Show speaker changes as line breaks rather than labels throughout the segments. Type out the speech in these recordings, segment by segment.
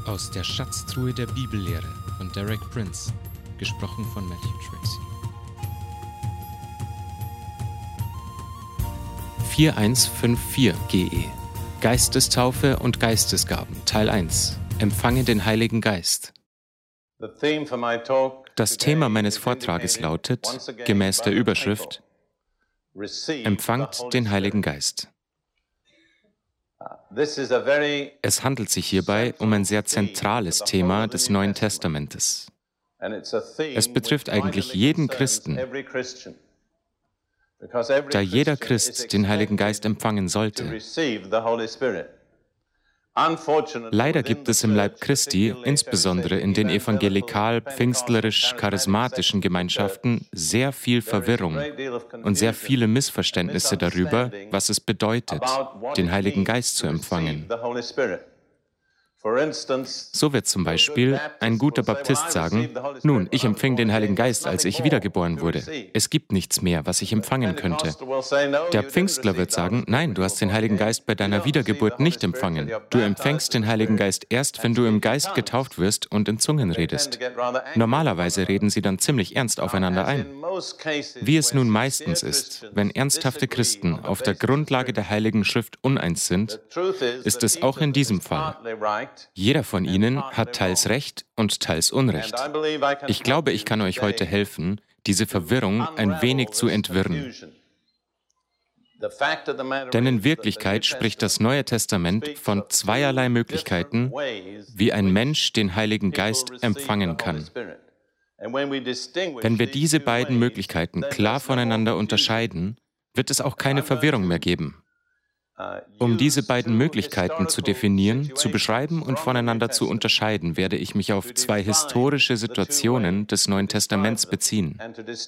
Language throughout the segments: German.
Aus der Schatztruhe der Bibellehre von Derek Prince, gesprochen von Matthew Tracy. 4154 GE Geistestaufe und Geistesgaben Teil 1 Empfange den Heiligen Geist. Das Thema meines Vortrages lautet, gemäß der Überschrift, Empfangt den Heiligen Geist. Es handelt sich hierbei um ein sehr zentrales Thema des Neuen Testamentes. Es betrifft eigentlich jeden Christen, da jeder Christ den Heiligen Geist empfangen sollte. Leider gibt es im Leib Christi, insbesondere in den evangelikal-pfingstlerisch-charismatischen Gemeinschaften, sehr viel Verwirrung und sehr viele Missverständnisse darüber, was es bedeutet, den Heiligen Geist zu empfangen. So wird zum Beispiel ein guter Baptist sagen, nun, ich empfing den Heiligen Geist, als ich wiedergeboren wurde. Es gibt nichts mehr, was ich empfangen könnte. Der Pfingstler wird sagen, nein, du hast den Heiligen Geist bei deiner Wiedergeburt nicht empfangen. Du empfängst den Heiligen Geist erst, wenn du im Geist getauft wirst und in Zungen redest. Normalerweise reden sie dann ziemlich ernst aufeinander ein. Wie es nun meistens ist, wenn ernsthafte Christen auf der Grundlage der Heiligen Schrift uneins sind, ist es auch in diesem Fall. Jeder von ihnen hat teils Recht und teils Unrecht. Ich glaube, ich kann euch heute helfen, diese Verwirrung ein wenig zu entwirren. Denn in Wirklichkeit spricht das Neue Testament von zweierlei Möglichkeiten, wie ein Mensch den Heiligen Geist empfangen kann. Wenn wir diese beiden Möglichkeiten klar voneinander unterscheiden, wird es auch keine Verwirrung mehr geben. Um diese beiden Möglichkeiten zu definieren, zu beschreiben und voneinander zu unterscheiden, werde ich mich auf zwei historische Situationen des Neuen Testaments beziehen.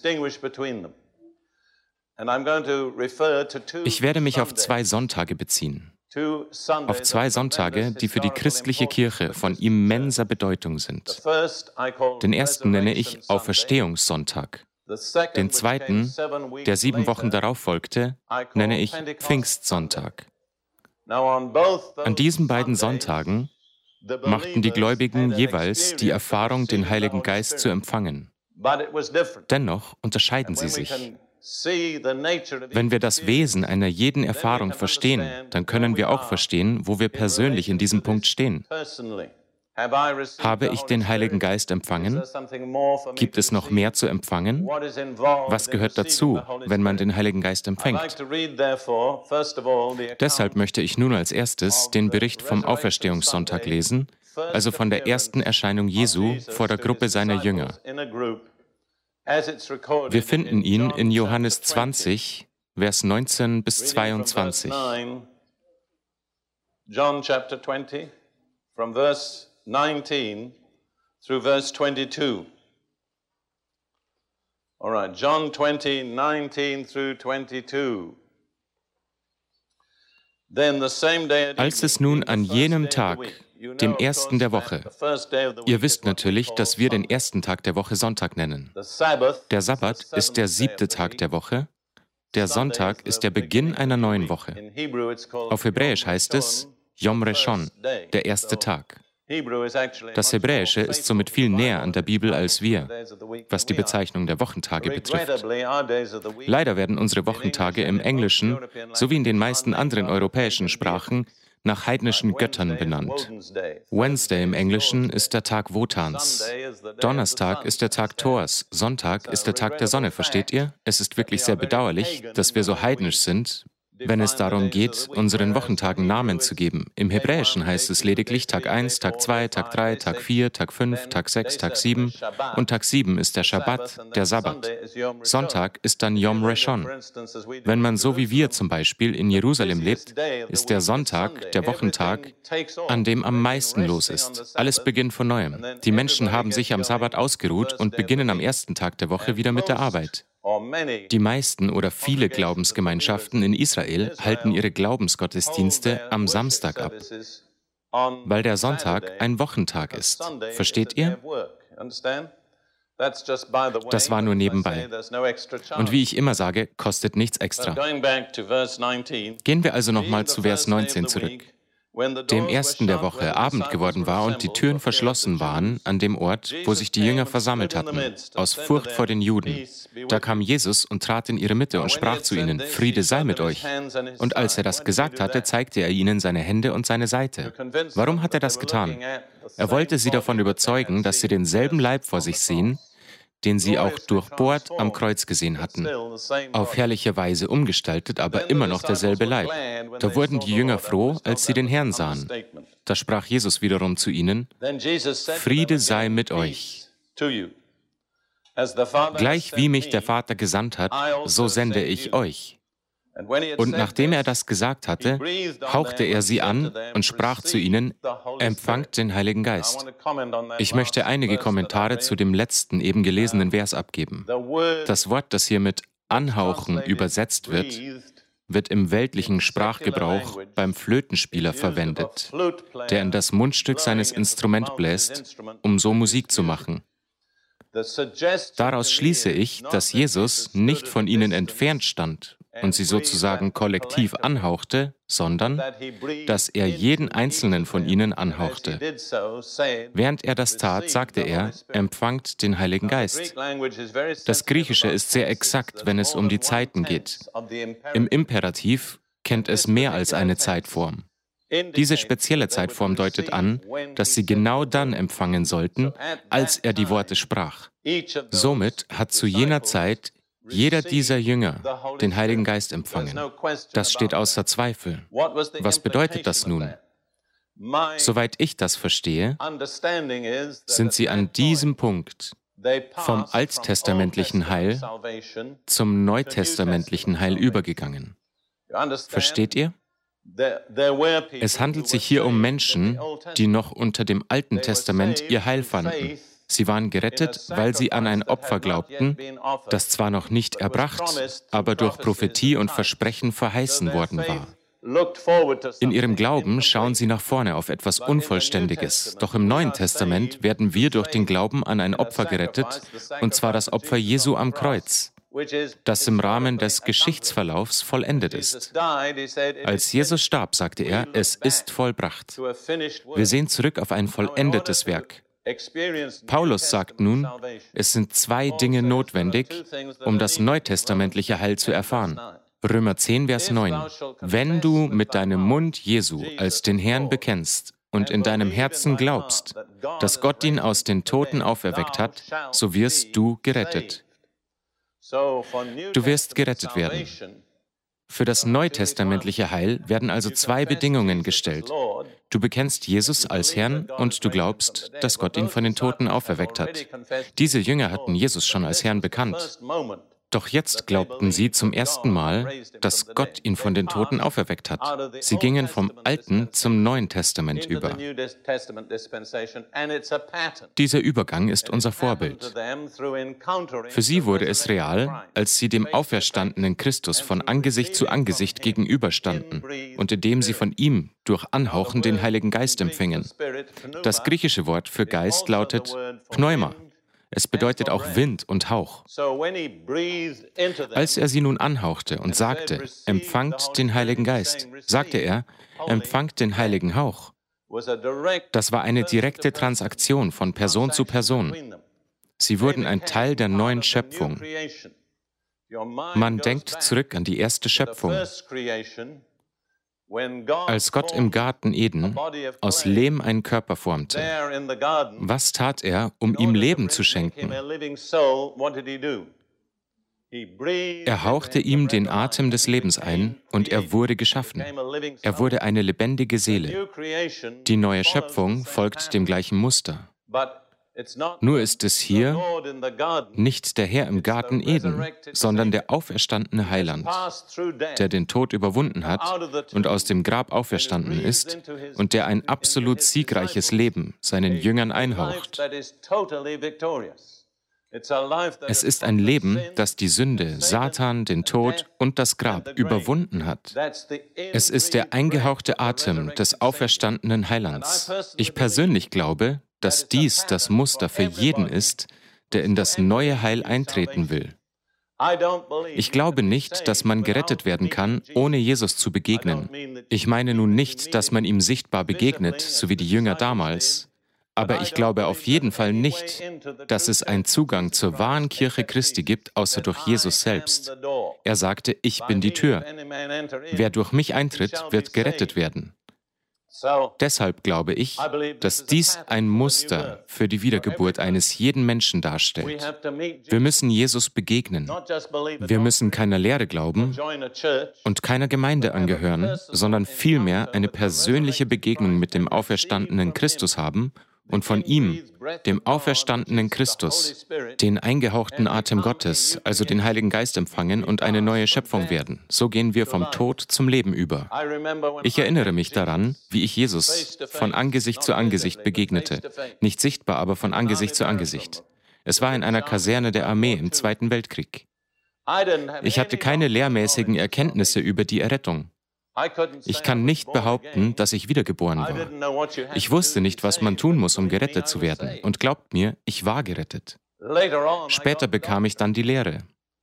Ich werde mich auf zwei Sonntage beziehen. Auf zwei Sonntage, die für die christliche Kirche von immenser Bedeutung sind. Den ersten nenne ich Auferstehungssonntag. Den zweiten, der 7 Wochen darauf folgte, nenne ich Pfingstsonntag. An diesen beiden Sonntagen machten die Gläubigen jeweils die Erfahrung, den Heiligen Geist zu empfangen. Dennoch unterscheiden sie sich. Wenn wir das Wesen einer jeden Erfahrung verstehen, dann können wir auch verstehen, wo wir persönlich in diesem Punkt stehen. Habe ich den Heiligen Geist empfangen? Gibt es noch mehr zu empfangen? Was gehört dazu, wenn man den Heiligen Geist empfängt? Deshalb möchte ich nun als erstes den Bericht vom Auferstehungssonntag lesen, also von der ersten Erscheinung Jesu vor der Gruppe seiner Jünger. Wir finden ihn in Johannes 20, Vers 19 bis 22.
John chapter 20, from verse 19 through verse 22. All right, John 20, 19 through 22. Then the same day
Als es nun an jenem Tag, dem ersten der Woche, ihr wisst natürlich, dass wir den ersten Tag der Woche Sonntag nennen. Der Sabbat ist der 7. Tag der Woche. Der Sonntag ist der Beginn einer neuen Woche. Auf Hebräisch heißt es Yom Rishon, der erste Tag. Das Hebräische ist somit viel näher an der Bibel als wir, was die Bezeichnung der Wochentage betrifft. Leider werden unsere Wochentage im Englischen sowie in den meisten anderen europäischen Sprachen nach heidnischen Göttern benannt. Wednesday im Englischen ist der Tag Wotans. Donnerstag ist der Tag Thors. Sonntag ist der Tag der Sonne, versteht ihr? Es ist wirklich sehr bedauerlich, dass wir so heidnisch sind, wenn es darum geht, unseren Wochentagen Namen zu geben. Im Hebräischen heißt es lediglich Tag 1, Tag 2, Tag 3, Tag 4, Tag 5, Tag 6, Tag 7 und Tag 7 ist der Schabbat, der Sabbat. Sonntag ist dann Yom Rishon. Wenn man so wie wir zum Beispiel in Jerusalem lebt, ist der Sonntag der Wochentag, an dem am meisten los ist. Alles beginnt von Neuem. Die Menschen haben sich am Sabbat ausgeruht und beginnen am ersten Tag der Woche wieder mit der Arbeit. Die meisten oder viele Glaubensgemeinschaften in Israel halten ihre Glaubensgottesdienste am Samstag ab, weil der Sonntag ein Wochentag ist. Versteht ihr? Das war nur nebenbei. Und wie ich immer sage, kostet nichts extra. Gehen wir also nochmal zu Vers 19 zurück. dem ersten der Woche Abend geworden war und die Türen verschlossen waren an dem Ort, wo sich die Jünger versammelt hatten, aus Furcht vor den Juden, da kam Jesus und trat in ihre Mitte und sprach zu ihnen, Friede sei mit euch. Und als er das gesagt hatte, zeigte er ihnen seine Hände und seine Seite. Warum hat er das getan? Er wollte sie davon überzeugen, dass sie denselben Leib vor sich sehen, den sie auch durchbohrt am Kreuz gesehen hatten, auf herrliche Weise umgestaltet, aber immer noch derselbe Leib. Da wurden die Jünger froh, als sie den Herrn sahen. Da sprach Jesus wiederum zu ihnen, Friede sei mit euch. Gleich wie mich der Vater gesandt hat, so sende ich euch. Und nachdem er das gesagt hatte, hauchte er sie an und sprach zu ihnen, empfangt den Heiligen Geist. Ich möchte einige Kommentare zu dem letzten eben gelesenen Vers abgeben. Das Wort, das hier mit anhauchen übersetzt wird, wird im weltlichen Sprachgebrauch beim Flötenspieler verwendet, der in das Mundstück seines Instruments bläst, um so Musik zu machen. Daraus schließe ich, dass Jesus nicht von ihnen entfernt stand und sie sozusagen kollektiv anhauchte, sondern dass er jeden einzelnen von ihnen anhauchte. Während er das tat, sagte er, empfangt den Heiligen Geist. Das Griechische ist sehr exakt, wenn es um die Zeiten geht. Im Imperativ kennt es mehr als eine Zeitform. Diese spezielle Zeitform deutet an, dass sie genau dann empfangen sollten, als er die Worte sprach. Somit hat zu jener Zeit jeder dieser Jünger den Heiligen Geist empfangen. Das steht außer Zweifel. Was bedeutet das nun? Soweit ich das verstehe, sind sie an diesem Punkt vom alttestamentlichen Heil zum neutestamentlichen Heil übergegangen. Versteht ihr? Es handelt sich hier um Menschen, die noch unter dem Alten Testament ihr Heil fanden. Sie waren gerettet, weil sie an ein Opfer glaubten, das zwar noch nicht erbracht, aber durch Prophetie und Versprechen verheißen worden war. In ihrem Glauben schauen sie nach vorne auf etwas Unvollständiges. Doch im Neuen Testament werden wir durch den Glauben an ein Opfer gerettet, und zwar das Opfer Jesu am Kreuz, das im Rahmen des Geschichtsverlaufs vollendet ist. Als Jesus starb, sagte er, es ist vollbracht. Wir sehen zurück auf ein vollendetes Werk. Paulus sagt nun, es sind zwei Dinge notwendig, um das neutestamentliche Heil zu erfahren. Römer 10, Vers 9. Wenn du mit deinem Mund Jesu als den Herrn bekennst und in deinem Herzen glaubst, dass Gott ihn aus den Toten auferweckt hat, so wirst du gerettet. Du wirst gerettet werden. Für das neutestamentliche Heil werden also zwei Bedingungen gestellt. Du bekennst Jesus als Herrn und du glaubst, dass Gott ihn von den Toten auferweckt hat. Diese Jünger hatten Jesus schon als Herrn bekannt. Doch jetzt glaubten sie zum ersten Mal, dass Gott ihn von den Toten auferweckt hat. Sie gingen vom Alten zum Neuen Testament über. Dieser Übergang ist unser Vorbild. Für sie wurde es real, als sie dem auferstandenen Christus von Angesicht zu Angesicht gegenüberstanden und indem sie von ihm durch Anhauchen den Heiligen Geist empfingen. Das griechische Wort für Geist lautet Pneuma. Es bedeutet auch Wind und Hauch. Als er sie nun anhauchte und sagte, empfangt den Heiligen Geist, sagte er, empfangt den Heiligen Hauch. Das war eine direkte Transaktion von Person zu Person. Sie wurden ein Teil der neuen Schöpfung. Man denkt zurück an die erste Schöpfung. Als Gott im Garten Eden aus Lehm einen Körper formte, was tat er, um ihm Leben zu schenken? Er hauchte ihm den Atem des Lebens ein und er wurde geschaffen. Er wurde eine lebendige Seele. Die neue Schöpfung folgt dem gleichen Muster. Nur ist es hier nicht der Herr im Garten Eden, sondern der auferstandene Heiland, der den Tod überwunden hat und aus dem Grab auferstanden ist und der ein absolut siegreiches Leben seinen Jüngern einhaucht. Es ist ein Leben, das die Sünde, Satan, den Tod und das Grab überwunden hat. Es ist der eingehauchte Atem des auferstandenen Heilands. Ich persönlich glaube, dass dies das Muster für jeden ist, der in das neue Heil eintreten will. Ich glaube nicht, dass man gerettet werden kann, ohne Jesus zu begegnen. Ich meine nun nicht, dass man ihm sichtbar begegnet, so wie die Jünger damals. Aber ich glaube auf jeden Fall nicht, dass es einen Zugang zur wahren Kirche Christi gibt, außer durch Jesus selbst. Er sagte, ich bin die Tür. Wer durch mich eintritt, wird gerettet werden. Deshalb glaube ich, dass dies ein Muster für die Wiedergeburt eines jeden Menschen darstellt. Wir müssen Jesus begegnen. Wir müssen keiner Lehre glauben und keiner Gemeinde angehören, sondern vielmehr eine persönliche Begegnung mit dem auferstandenen Christus haben und von ihm, dem auferstandenen Christus, den eingehauchten Atem Gottes, also den Heiligen Geist empfangen und eine neue Schöpfung werden. So gehen wir vom Tod zum Leben über. Ich erinnere mich daran, wie ich Jesus von Angesicht zu Angesicht begegnete. Nicht sichtbar, aber von Angesicht zu Angesicht. Es war in einer Kaserne der Armee im Zweiten Weltkrieg. Ich hatte keine lehrmäßigen Erkenntnisse über die Errettung. Ich kann nicht behaupten, dass ich wiedergeboren war. Ich wusste nicht, was man tun muss, um gerettet zu werden. Und glaubt mir, ich war gerettet. Später bekam ich dann die Lehre.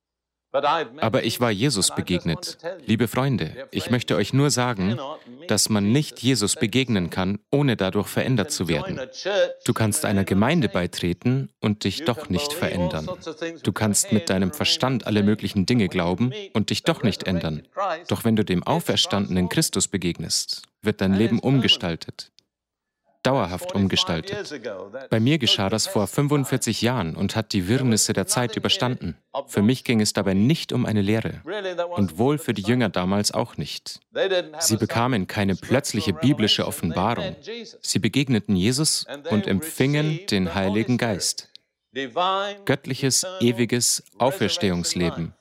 Aber ich war Jesus begegnet. Liebe Freunde, ich möchte euch nur sagen, dass man nicht Jesus begegnen kann, ohne dadurch verändert zu werden. Du kannst einer Gemeinde beitreten und dich doch nicht verändern. Du kannst mit deinem Verstand alle möglichen Dinge glauben und dich doch nicht ändern. Doch wenn du dem auferstandenen Christus begegnest, wird dein Leben umgestaltet. Dauerhaft umgestaltet. Bei mir geschah das vor 45 Jahren und hat die Wirrnisse der Zeit überstanden. Für mich ging es dabei nicht um eine Lehre und wohl für die Jünger damals auch nicht. Sie bekamen keine plötzliche biblische Offenbarung. Sie begegneten Jesus und empfingen den Heiligen Geist. Göttliches, ewiges Auferstehungsleben.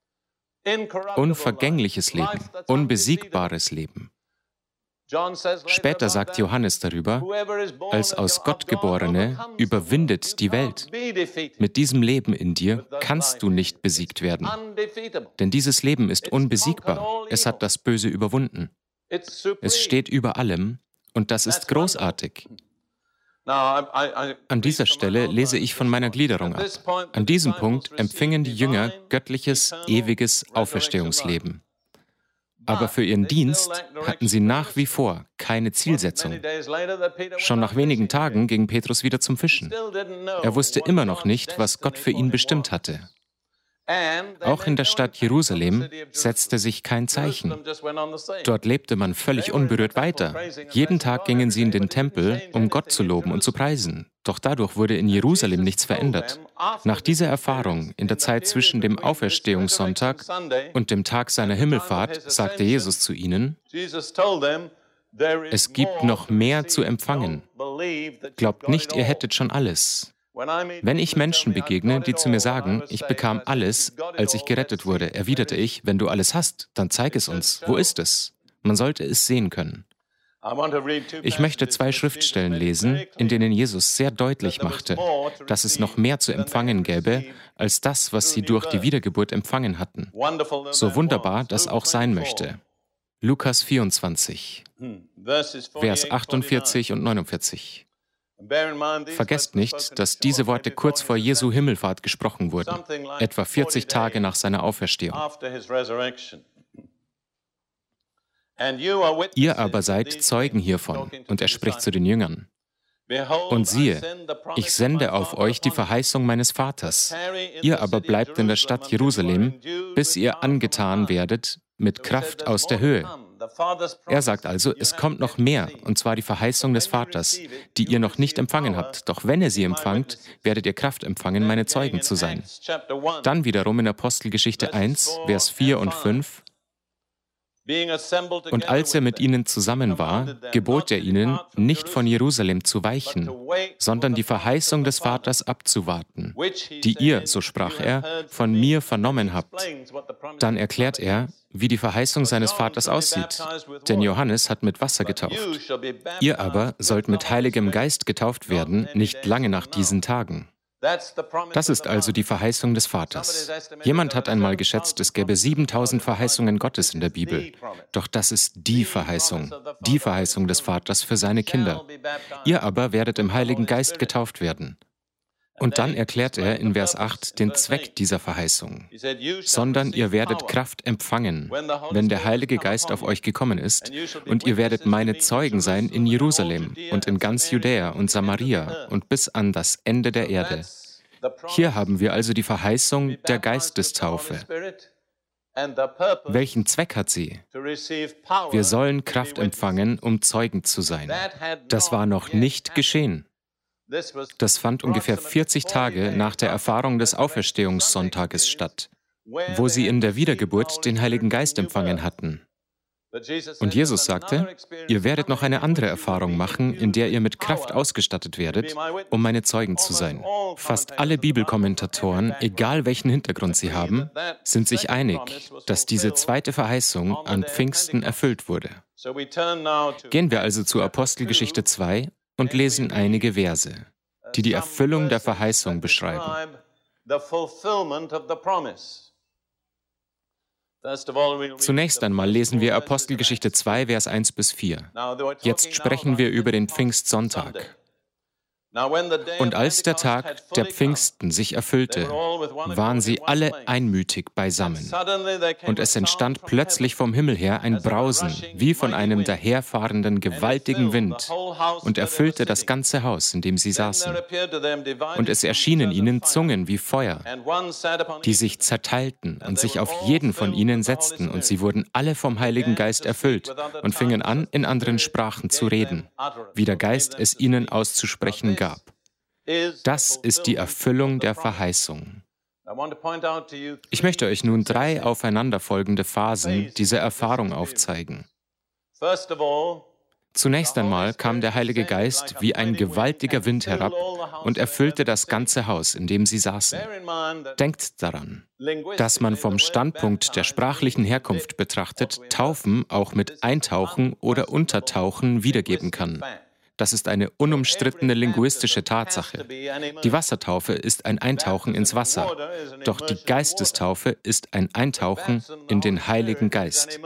Unvergängliches Leben, unbesiegbares Leben. Später sagt Johannes darüber, als aus Gott Geborene überwindet die Welt. Mit diesem Leben in dir kannst du nicht besiegt werden. Denn dieses Leben ist unbesiegbar. Es hat das Böse überwunden. Es steht über allem und das ist großartig. An dieser Stelle lese ich von meiner Gliederung ab. An diesem Punkt empfingen die Jünger göttliches, ewiges Auferstehungsleben. Aber für ihren Dienst hatten sie nach wie vor keine Zielsetzung. Schon nach wenigen Tagen ging Petrus wieder zum Fischen. Er wusste immer noch nicht, was Gott für ihn bestimmt hatte. Auch in der Stadt Jerusalem setzte sich kein Zeichen. Dort lebte man völlig unberührt weiter. Jeden Tag gingen sie in den Tempel, um Gott zu loben und zu preisen. Doch dadurch wurde in Jerusalem nichts verändert. Nach dieser Erfahrung, in der Zeit zwischen dem Auferstehungssonntag und dem Tag seiner Himmelfahrt, sagte Jesus zu ihnen, es gibt noch mehr zu empfangen. Glaubt nicht, ihr hättet schon alles. Wenn ich Menschen begegne, die zu mir sagen, ich bekam alles, als ich gerettet wurde, erwiderte ich, wenn du alles hast, dann zeig es uns. Wo ist es? Man sollte es sehen können. Ich möchte 2 Schriftstellen lesen, in denen Jesus sehr deutlich machte, dass es noch mehr zu empfangen gäbe, als das, was sie durch die Wiedergeburt empfangen hatten. So wunderbar das auch sein möchte. Lukas 24, Vers 48 und 49. Vergesst nicht, dass diese Worte kurz vor Jesu Himmelfahrt gesprochen wurden, etwa 40 Tage nach seiner Auferstehung. Ihr aber seid Zeugen hiervon, und er spricht zu den Jüngern. Und siehe, ich sende auf euch die Verheißung meines Vaters. Ihr aber bleibt in der Stadt Jerusalem, bis ihr angetan werdet mit Kraft aus der Höhe. Er sagt also, es kommt noch mehr, und zwar die Verheißung des Vaters, die ihr noch nicht empfangen habt. Doch wenn ihr sie empfangt, werdet ihr Kraft empfangen, meine Zeugen zu sein. Dann wiederum in Apostelgeschichte 1, Vers 4 und 5. Und als er mit ihnen zusammen war, gebot er ihnen, nicht von Jerusalem zu weichen, sondern die Verheißung des Vaters abzuwarten, die ihr, so sprach er, von mir vernommen habt. Dann erklärt er, wie die Verheißung seines Vaters aussieht. Denn Johannes hat mit Wasser getauft. Ihr aber sollt mit Heiligem Geist getauft werden, nicht lange nach diesen Tagen. Das ist also die Verheißung des Vaters. Jemand hat einmal geschätzt, es gäbe 7000 Verheißungen Gottes in der Bibel. Doch das ist die Verheißung des Vaters für seine Kinder. Ihr aber werdet im Heiligen Geist getauft werden. Und dann erklärt er in Vers 8 den Zweck dieser Verheißung. Sondern ihr werdet Kraft empfangen, wenn der Heilige Geist auf euch gekommen ist, und ihr werdet meine Zeugen sein in Jerusalem und in ganz Judäa und Samaria und bis an das Ende der Erde. Hier haben wir also die Verheißung der Geistestaufe. Welchen Zweck hat sie? Wir sollen Kraft empfangen, um Zeugen zu sein. Das war noch nicht geschehen. Das fand ungefähr 40 Tage nach der Erfahrung des Auferstehungssonntages statt, wo sie in der Wiedergeburt den Heiligen Geist empfangen hatten. Und Jesus sagte, ihr werdet noch eine andere Erfahrung machen, in der ihr mit Kraft ausgestattet werdet, um meine Zeugen zu sein. Fast alle Bibelkommentatoren, egal welchen Hintergrund sie haben, sind sich einig, dass diese zweite Verheißung an Pfingsten erfüllt wurde. Gehen wir also zu Apostelgeschichte 2 und lesen einige Verse, die die Erfüllung der Verheißung beschreiben. Zunächst einmal lesen wir Apostelgeschichte 2, Vers 1 bis 4. Jetzt sprechen wir über den Pfingstsonntag. Und als der Tag der Pfingsten sich erfüllte, waren sie alle einmütig beisammen. Und es entstand plötzlich vom Himmel her ein Brausen, wie von einem daherfahrenden gewaltigen Wind, und erfüllte das ganze Haus, in dem sie saßen. Und es erschienen ihnen Zungen wie Feuer, die sich zerteilten und sich auf jeden von ihnen setzten, und sie wurden alle vom Heiligen Geist erfüllt und fingen an, in anderen Sprachen zu reden, wie der Geist es ihnen auszusprechen gab. Das ist die Erfüllung der Verheißung. Ich möchte euch nun 3 aufeinanderfolgende Phasen dieser Erfahrung aufzeigen. Zunächst einmal kam der Heilige Geist wie ein gewaltiger Wind herab und erfüllte das ganze Haus, in dem sie saßen. Denkt daran, dass man vom Standpunkt der sprachlichen Herkunft betrachtet, Taufen auch mit Eintauchen oder Untertauchen wiedergeben kann. Das ist eine unumstrittene linguistische Tatsache. Die Wassertaufe ist ein Eintauchen ins Wasser, doch die Geistestaufe ist ein Eintauchen in den Heiligen Geist.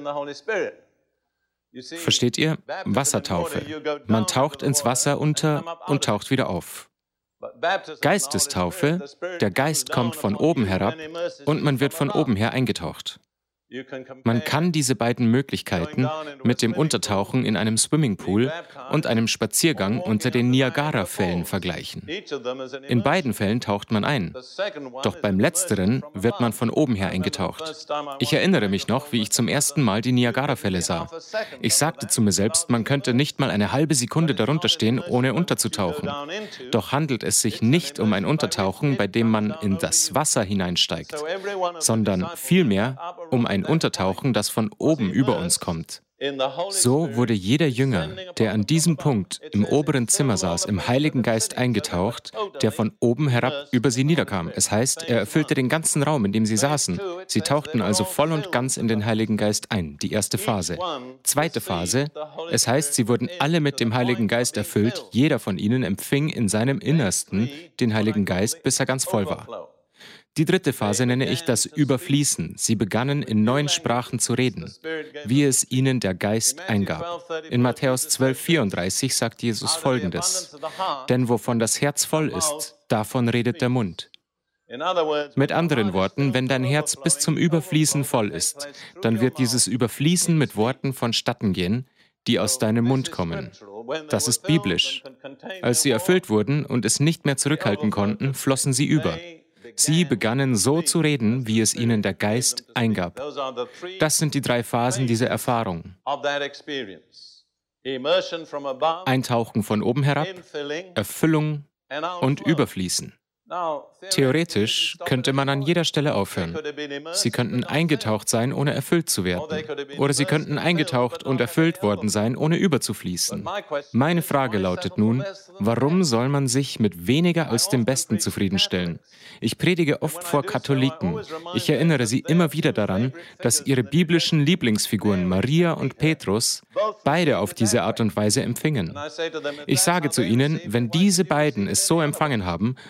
Versteht ihr? Wassertaufe. Man taucht ins Wasser unter und taucht wieder auf. Geistestaufe, der Geist kommt von oben herab und man wird von oben her eingetaucht. Man kann diese beiden Möglichkeiten mit dem Untertauchen in einem Swimmingpool und einem Spaziergang unter den Niagara-Fällen vergleichen. In beiden Fällen taucht man ein, doch beim Letzteren wird man von oben her eingetaucht. Ich erinnere mich noch, wie ich zum ersten Mal die Niagara-Fälle sah. Ich sagte zu mir selbst, man könnte nicht mal eine halbe Sekunde darunter stehen, ohne unterzutauchen. Doch handelt es sich nicht um ein Untertauchen, bei dem man in das Wasser hineinsteigt, sondern vielmehr um ein Untertauchen, das von oben über uns kommt. So wurde jeder Jünger, der an diesem Punkt im oberen Zimmer saß, im Heiligen Geist eingetaucht, der von oben herab über sie niederkam. Es heißt, er erfüllte den ganzen Raum, in dem sie saßen. Sie tauchten also voll und ganz in den Heiligen Geist ein, die erste Phase. Zweite Phase, es heißt, sie wurden alle mit dem Heiligen Geist erfüllt, jeder von ihnen empfing in seinem Innersten den Heiligen Geist, bis er ganz voll war. Die dritte Phase nenne ich das Überfließen. Sie begannen in neuen Sprachen zu reden, wie es ihnen der Geist eingab. In Matthäus 12,34 sagt Jesus Folgendes: Denn wovon das Herz voll ist, davon redet der Mund. Mit anderen Worten, wenn dein Herz bis zum Überfließen voll ist, dann wird dieses Überfließen mit Worten vonstatten gehen, die aus deinem Mund kommen. Das ist biblisch. Als sie erfüllt wurden und es nicht mehr zurückhalten konnten, flossen sie über. Sie begannen so zu reden, wie es ihnen der Geist eingab. Das sind die 3 Phasen dieser Erfahrung. Eintauchen von oben herab, Erfüllung und Überfließen. Theoretisch könnte man an jeder Stelle aufhören. Sie könnten eingetaucht sein, ohne erfüllt zu werden. Oder sie könnten eingetaucht und erfüllt worden sein, ohne überzufließen. Meine Frage lautet nun, warum soll man sich mit weniger als dem Besten zufriedenstellen? Ich predige oft vor Katholiken. Ich erinnere sie immer wieder daran, dass ihre biblischen Lieblingsfiguren Maria und Petrus beide auf diese Art und Weise empfingen. Ich sage zu ihnen, wenn diese beiden es so empfangen haben, warum soll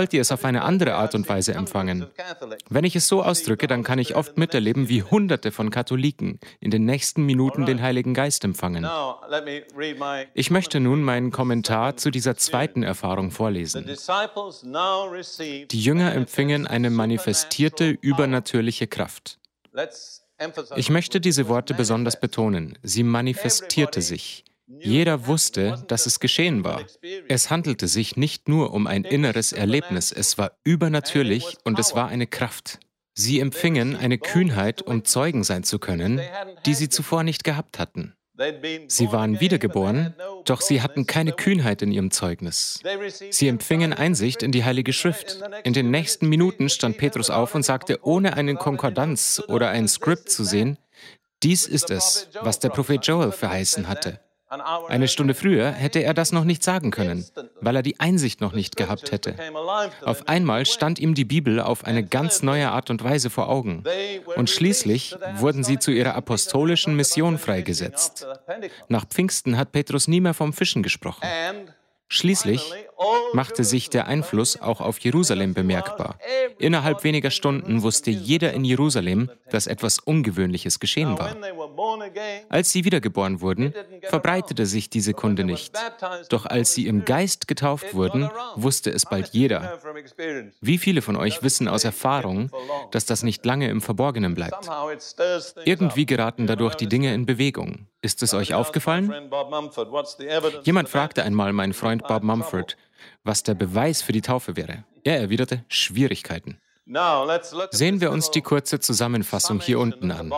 sollt ihr es auf eine andere Art und Weise empfangen. Wenn ich es so ausdrücke, dann kann ich oft miterleben, wie Hunderte von Katholiken in den nächsten Minuten den Heiligen Geist empfangen. Ich möchte nun meinen Kommentar zu dieser zweiten Erfahrung vorlesen. Die Jünger empfingen eine manifestierte, übernatürliche Kraft. Ich möchte diese Worte besonders betonen. Sie manifestierte sich. Jeder wusste, dass es geschehen war. Es handelte sich nicht nur um ein inneres Erlebnis, es war übernatürlich und es war eine Kraft. Sie empfingen eine Kühnheit, um Zeugen sein zu können, die sie zuvor nicht gehabt hatten. Sie waren wiedergeboren, doch sie hatten keine Kühnheit in ihrem Zeugnis. Sie empfingen Einsicht in die Heilige Schrift. In den nächsten Minuten stand Petrus auf und sagte, ohne einen Konkordanz oder ein Skript zu sehen, dies ist es, was der Prophet Joel verheißen hatte. Eine Stunde früher hätte er das noch nicht sagen können, weil er die Einsicht noch nicht gehabt hätte. Auf einmal stand ihm die Bibel auf eine ganz neue Art und Weise vor Augen. Und schließlich wurden sie zu ihrer apostolischen Mission freigesetzt. Nach Pfingsten hat Petrus nie mehr vom Fischen gesprochen. Schließlich machte sich der Einfluss auch auf Jerusalem bemerkbar. Innerhalb weniger Stunden wusste jeder in Jerusalem, dass etwas Ungewöhnliches geschehen war. Als sie wiedergeboren wurden, verbreitete sich diese Kunde nicht. Doch als sie im Geist getauft wurden, wusste es bald jeder. Wie viele von euch wissen aus Erfahrung, dass das nicht lange im Verborgenen bleibt? Irgendwie geraten dadurch die Dinge in Bewegung. Ist es euch aufgefallen? Jemand fragte einmal meinen Freund Bob Mumford, was der Beweis für die Taufe wäre. Er erwiderte, Schwierigkeiten. Sehen wir uns die kurze Zusammenfassung hier unten an.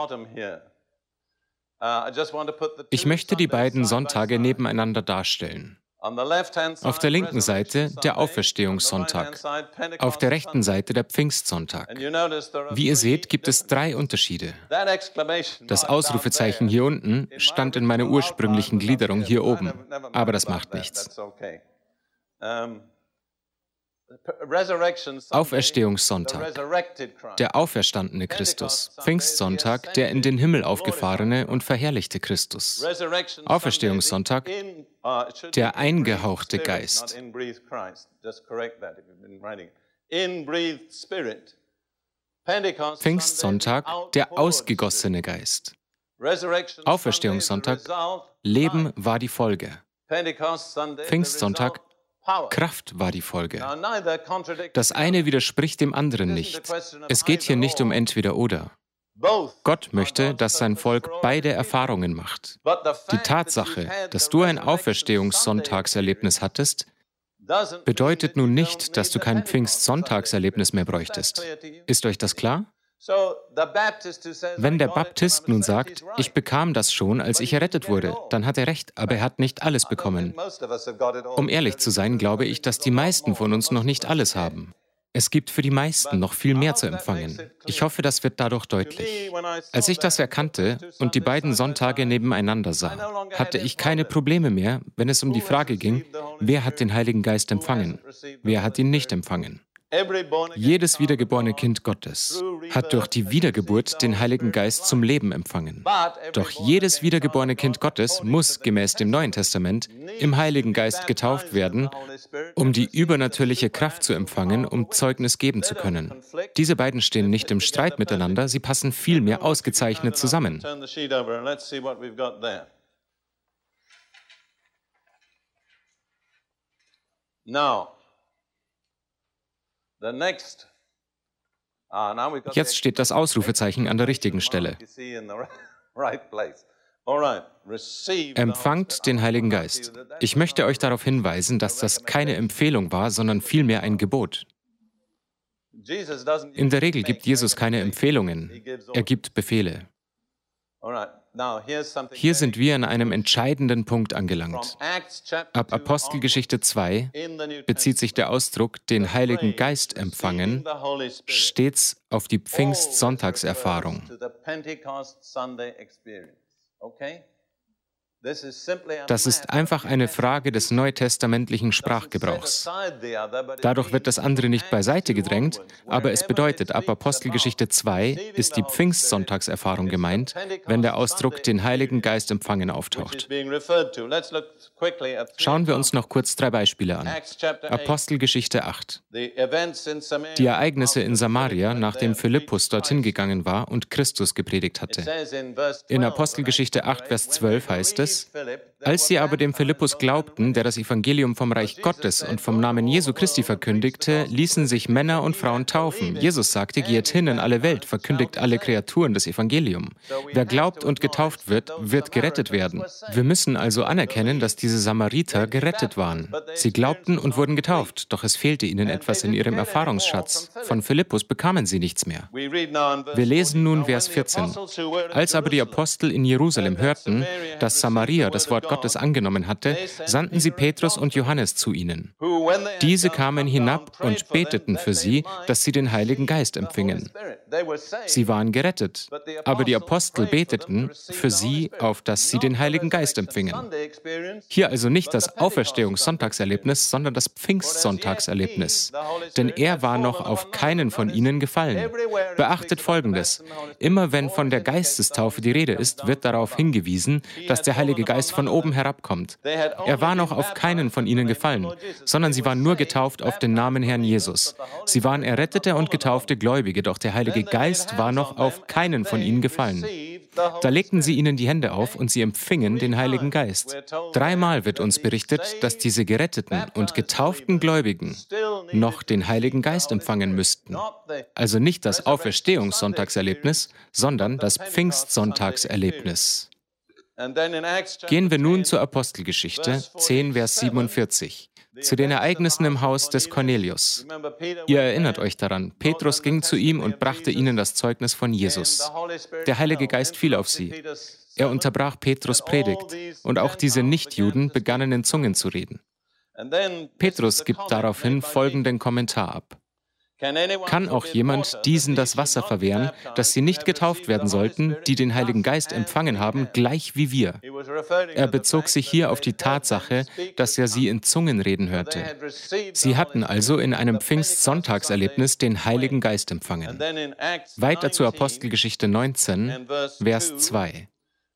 Ich möchte die beiden Sonntage nebeneinander darstellen. Auf der linken Seite der Auferstehungssonntag, auf der rechten Seite der Pfingstsonntag. Wie ihr seht, gibt es 3 Unterschiede. Das Ausrufezeichen hier unten stand in meiner ursprünglichen Gliederung hier oben, aber das macht nichts. Auferstehungssonntag, der auferstandene Christus. Pfingstsonntag, der in den Himmel aufgefahrene und verherrlichte Christus. Auferstehungssonntag, der eingehauchte Geist. Pfingstsonntag, der ausgegossene Geist. Auferstehungssonntag, Leben war die Folge. Pfingstsonntag, Kraft war die Folge. Das eine widerspricht dem anderen nicht. Es geht hier nicht um entweder oder. Gott möchte, dass sein Volk beide Erfahrungen macht. Die Tatsache, dass du ein Auferstehungssonntagserlebnis hattest, bedeutet nun nicht, dass du kein Pfingstsonntagserlebnis mehr bräuchtest. Ist euch das klar? Wenn der Baptist nun sagt, ich bekam das schon, als ich errettet wurde, dann hat er recht, aber er hat nicht alles bekommen. Um ehrlich zu sein, glaube ich, dass die meisten von uns noch nicht alles haben. Es gibt für die meisten noch viel mehr zu empfangen. Ich hoffe, das wird dadurch deutlich. Als ich das erkannte und die beiden Sonntage nebeneinander sah, hatte ich keine Probleme mehr, wenn es um die Frage ging, wer hat den Heiligen Geist empfangen, wer hat ihn nicht empfangen. Jedes wiedergeborene Kind Gottes hat durch die Wiedergeburt den Heiligen Geist zum Leben empfangen. Doch jedes wiedergeborene Kind Gottes muss gemäß dem Neuen Testament im Heiligen Geist getauft werden, um die übernatürliche Kraft zu empfangen, um Zeugnis geben zu können. Diese beiden stehen nicht im Streit miteinander, sie passen vielmehr ausgezeichnet zusammen. Jetzt steht das Ausrufezeichen an der richtigen Stelle. Empfangt den Heiligen Geist. Ich möchte euch darauf hinweisen, dass das keine Empfehlung war, sondern vielmehr ein Gebot. In der Regel gibt Jesus keine Empfehlungen, er gibt Befehle. Hier sind wir an einem entscheidenden Punkt angelangt. Ab Apostelgeschichte 2 bezieht sich der Ausdruck den Heiligen Geist empfangen stets auf die Pfingstsonntagserfahrung. Das ist einfach eine Frage des neutestamentlichen Sprachgebrauchs. Dadurch wird das andere nicht beiseite gedrängt, aber es bedeutet, ab Apostelgeschichte 2 ist die Pfingstsonntagserfahrung gemeint, wenn der Ausdruck den Heiligen Geist empfangen auftaucht. Schauen wir uns noch kurz 3 Beispiele an. Apostelgeschichte 8. Die Ereignisse in Samaria, nachdem Philippus dorthin gegangen war und Christus gepredigt hatte. In Apostelgeschichte 8, Vers 12 heißt es: Als sie aber dem Philippus glaubten, der das Evangelium vom Reich Gottes und vom Namen Jesu Christi verkündigte, ließen sich Männer und Frauen taufen. Jesus sagte, geht hin in alle Welt, verkündigt alle Kreaturen das Evangelium. Wer glaubt und getauft wird, wird gerettet werden. Wir müssen also anerkennen, dass diese Samariter gerettet waren. Sie glaubten und wurden getauft, doch es fehlte ihnen etwas in ihrem Erfahrungsschatz. Von Philippus bekamen sie nichts mehr. Wir lesen nun Vers 14. Als aber die Apostel in Jerusalem hörten, dass Samaria das Wort Gottes angenommen hatte, sandten sie Petrus und Johannes zu ihnen. Diese kamen hinab und beteten für sie, dass sie den Heiligen Geist empfingen. Sie waren gerettet, aber die Apostel beteten für sie, auf dass sie den Heiligen Geist empfingen. Hier also nicht das Auferstehungssonntagserlebnis, sondern das Pfingstsonntagserlebnis. Denn er war noch auf keinen von ihnen gefallen. Beachtet Folgendes: Immer wenn von der Geistestaufe die Rede ist, wird darauf hingewiesen, dass der Heilige Geist von oben herabkommt. Er war noch auf keinen von ihnen gefallen, sondern sie waren nur getauft auf den Namen Herrn Jesus. Sie waren errettete und getaufte Gläubige, doch der Heilige Geist war noch auf keinen von ihnen gefallen. Da legten sie ihnen die Hände auf und sie empfingen den Heiligen Geist. 3-mal wird uns berichtet, dass diese geretteten und getauften Gläubigen noch den Heiligen Geist empfangen müssten. Also nicht das Auferstehungssonntagserlebnis, sondern das Pfingstsonntagserlebnis. Gehen wir nun zur Apostelgeschichte 10, Vers 47. Zu den Ereignissen im Haus des Cornelius. Ihr erinnert euch daran, Petrus ging zu ihm und brachte ihnen das Zeugnis von Jesus. Der Heilige Geist fiel auf sie. Er unterbrach Petrus' Predigt und auch diese Nichtjuden begannen in Zungen zu reden. Petrus gibt daraufhin folgenden Kommentar ab. Kann auch jemand diesen das Wasser verwehren, dass sie nicht getauft werden sollten, die den Heiligen Geist empfangen haben, gleich wie wir? Er bezog sich hier auf die Tatsache, dass er sie in Zungen reden hörte. Sie hatten also in einem Pfingstsonntagserlebnis den Heiligen Geist empfangen. Weiter zur Apostelgeschichte 19, Vers 2.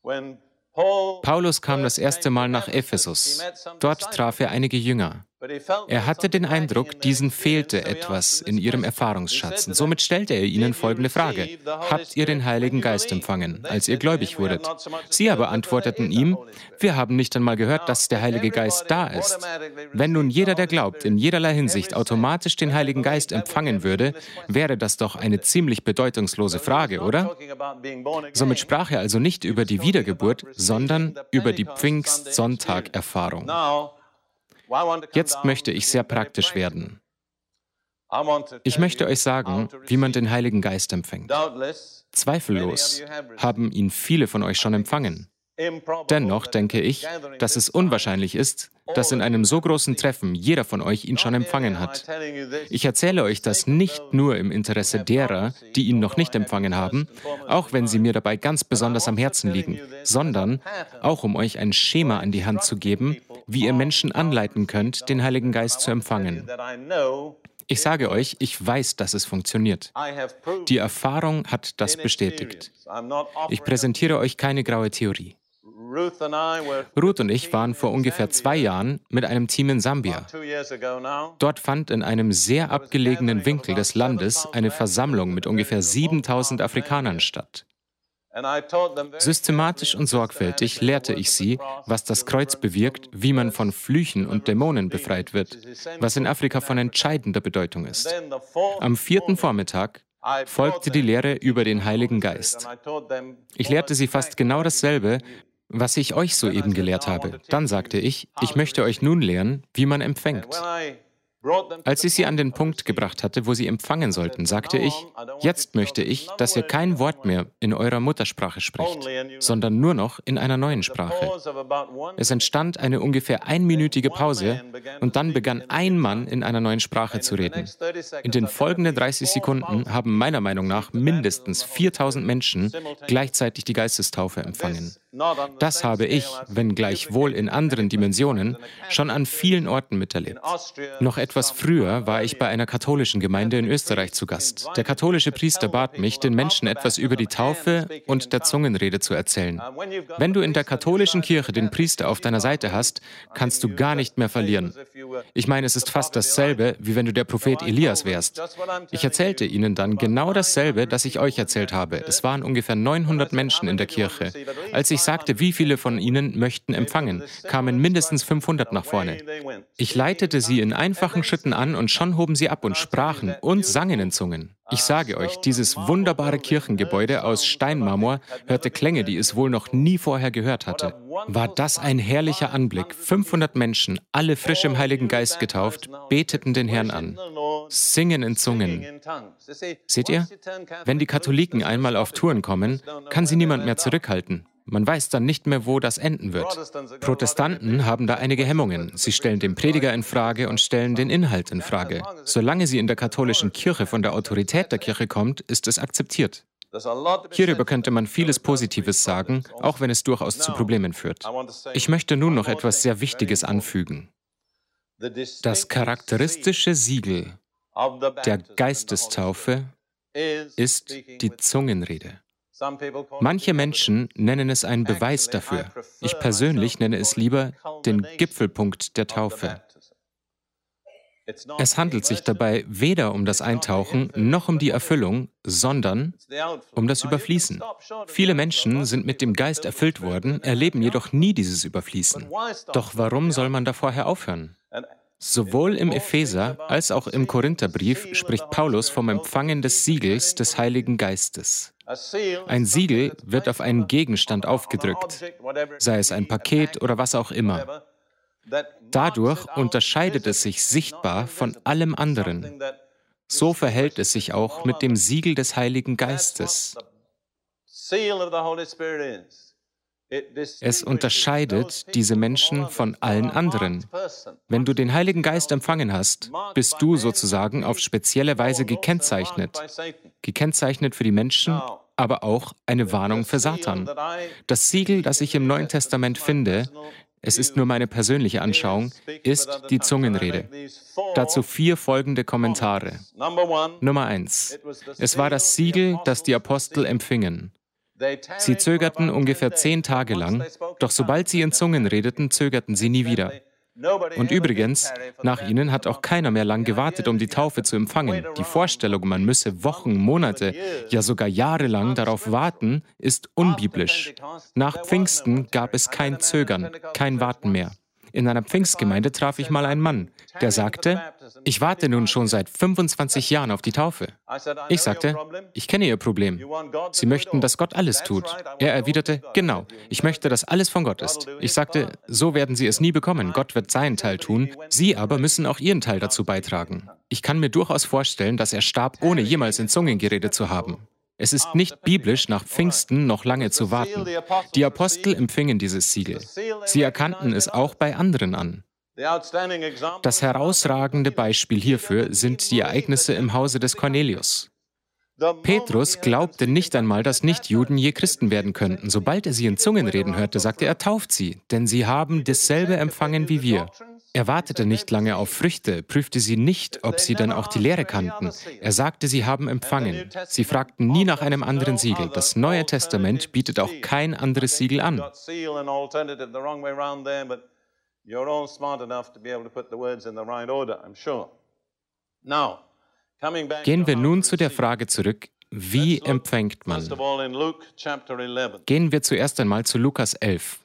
Paulus kam das erste Mal nach Ephesus. Dort traf er einige Jünger. Er hatte den Eindruck, diesen fehlte etwas in ihrem Erfahrungsschatz. Und somit stellte er ihnen folgende Frage: Habt ihr den Heiligen Geist empfangen, als ihr gläubig wurdet? Sie aber antworteten ihm: Wir haben nicht einmal gehört, dass der Heilige Geist da ist. Wenn nun jeder, der glaubt, in jederlei Hinsicht automatisch den Heiligen Geist empfangen würde, wäre das doch eine ziemlich bedeutungslose Frage, oder? Somit sprach er also nicht über die Wiedergeburt, sondern über die Pfingstsonntag-Erfahrung. Jetzt möchte ich sehr praktisch werden. Ich möchte euch sagen, wie man den Heiligen Geist empfängt. Zweifellos haben ihn viele von euch schon empfangen. Dennoch denke ich, dass es unwahrscheinlich ist, dass in einem so großen Treffen jeder von euch ihn schon empfangen hat. Ich erzähle euch das nicht nur im Interesse derer, die ihn noch nicht empfangen haben, auch wenn sie mir dabei ganz besonders am Herzen liegen, sondern auch um euch ein Schema an die Hand zu geben, wie ihr Menschen anleiten könnt, den Heiligen Geist zu empfangen. Ich sage euch, ich weiß, dass es funktioniert. Die Erfahrung hat das bestätigt. Ich präsentiere euch keine graue Theorie. Ruth und ich waren vor ungefähr 2 Jahren mit einem Team in Sambia. Dort fand in einem sehr abgelegenen Winkel des Landes eine Versammlung mit ungefähr 7.000 Afrikanern statt. Systematisch und sorgfältig lehrte ich sie, was das Kreuz bewirkt, wie man von Flüchen und Dämonen befreit wird, was in Afrika von entscheidender Bedeutung ist. Am 4. Vormittag folgte die Lehre über den Heiligen Geist. Ich lehrte sie fast genau dasselbe, was ich euch soeben gelehrt habe. Dann sagte ich, ich möchte euch nun lehren, wie man empfängt. Als ich sie an den Punkt gebracht hatte, wo sie empfangen sollten, sagte ich, jetzt möchte ich, dass ihr kein Wort mehr in eurer Muttersprache spricht, sondern nur noch in einer neuen Sprache. Es entstand eine ungefähr einminütige Pause und dann begann ein Mann in einer neuen Sprache zu reden. In den folgenden 30 Sekunden haben meiner Meinung nach mindestens 4000 Menschen gleichzeitig die Geistestaufe empfangen. Das habe ich, wenngleich wohl in anderen Dimensionen, schon an vielen Orten miterlebt. Noch etwas früher war ich bei einer katholischen Gemeinde in Österreich zu Gast. Der katholische Priester bat mich, den Menschen etwas über die Taufe und der Zungenrede zu erzählen. Wenn du in der katholischen Kirche den Priester auf deiner Seite hast, kannst du gar nicht mehr verlieren. Ich meine, es ist fast dasselbe, wie wenn du der Prophet Elias wärst. Ich erzählte ihnen dann genau dasselbe, das ich euch erzählt habe. Es waren ungefähr 900 Menschen in der Kirche. Als ich sagte, wie viele von ihnen möchten empfangen, kamen mindestens 500 nach vorne. Ich leitete sie in einfachen Schritten an und schon hoben sie ab und sprachen und sangen in Zungen. Ich sage euch, dieses wunderbare Kirchengebäude aus Steinmarmor hörte Klänge, die es wohl noch nie vorher gehört hatte. War das ein herrlicher Anblick? 500 Menschen, alle frisch im Heiligen Geist getauft, beteten den Herrn an. Singen in Zungen. Seht ihr? Wenn die Katholiken einmal auf Touren kommen, kann sie niemand mehr zurückhalten. Man weiß dann nicht mehr, wo das enden wird. Protestanten haben da einige Hemmungen. Sie stellen den Prediger in Frage und stellen den Inhalt in Frage. Solange sie in der katholischen Kirche von der Autorität der Kirche kommt, ist es akzeptiert. Hierüber könnte man vieles Positives sagen, auch wenn es durchaus zu Problemen führt. Ich möchte nun noch etwas sehr Wichtiges anfügen. Das charakteristische Siegel der Geistestaufe ist die Zungenrede. Manche Menschen nennen es einen Beweis dafür. Ich persönlich nenne es lieber den Gipfelpunkt der Taufe. Es handelt sich dabei weder um das Eintauchen noch um die Erfüllung, sondern um das Überfließen. Viele Menschen sind mit dem Geist erfüllt worden, erleben jedoch nie dieses Überfließen. Doch warum soll man da vorher aufhören? Sowohl im Epheser als auch im Korintherbrief spricht Paulus vom Empfangen des Siegels des Heiligen Geistes. Ein Siegel wird auf einen Gegenstand aufgedrückt, sei es ein Paket oder was auch immer. Dadurch unterscheidet es sich sichtbar von allem anderen. So verhält es sich auch mit dem Siegel des Heiligen Geistes. Es unterscheidet diese Menschen von allen anderen. Wenn du den Heiligen Geist empfangen hast, bist du sozusagen auf spezielle Weise gekennzeichnet. Gekennzeichnet für die Menschen, aber auch eine Warnung für Satan. Das Siegel, das ich im Neuen Testament finde, es ist nur meine persönliche Anschauung, ist die Zungenrede. Dazu 4 folgende Kommentare. Nummer 1. Es war das Siegel, das die Apostel empfingen. Sie zögerten ungefähr 10 Tage lang, doch sobald sie in Zungen redeten, zögerten sie nie wieder. Und übrigens, nach ihnen hat auch keiner mehr lang gewartet, um die Taufe zu empfangen. Die Vorstellung, man müsse Wochen, Monate, ja sogar jahrelang darauf warten, ist unbiblisch. Nach Pfingsten gab es kein Zögern, kein Warten mehr. In einer Pfingstgemeinde traf ich mal einen Mann, der sagte, ich warte nun schon seit 25 Jahren auf die Taufe. Ich sagte, ich kenne Ihr Problem. Sie möchten, dass Gott alles tut. Er erwiderte, genau, ich möchte, dass alles von Gott ist. Ich sagte, so werden Sie es nie bekommen. Gott wird seinen Teil tun. Sie aber müssen auch Ihren Teil dazu beitragen. Ich kann mir durchaus vorstellen, dass er starb, ohne jemals in Zungen geredet zu haben. Es ist nicht biblisch, nach Pfingsten noch lange zu warten. Die Apostel empfingen dieses Siegel. Sie erkannten es auch bei anderen an. Das herausragende Beispiel hierfür sind die Ereignisse im Hause des Cornelius. Petrus glaubte nicht einmal, dass Nichtjuden je Christen werden könnten. Sobald er sie in Zungen reden hörte, sagte er, tauft sie, denn sie haben dasselbe empfangen wie wir. Er wartete nicht lange auf Früchte, prüfte sie nicht, ob sie dann auch die Lehre kannten. Er sagte, sie haben empfangen. Sie fragten nie nach einem anderen Siegel. Das Neue Testament bietet auch kein anderes Siegel an. Gehen wir nun zu der Frage zurück, wie empfängt man? Gehen wir zuerst einmal zu Lukas 11.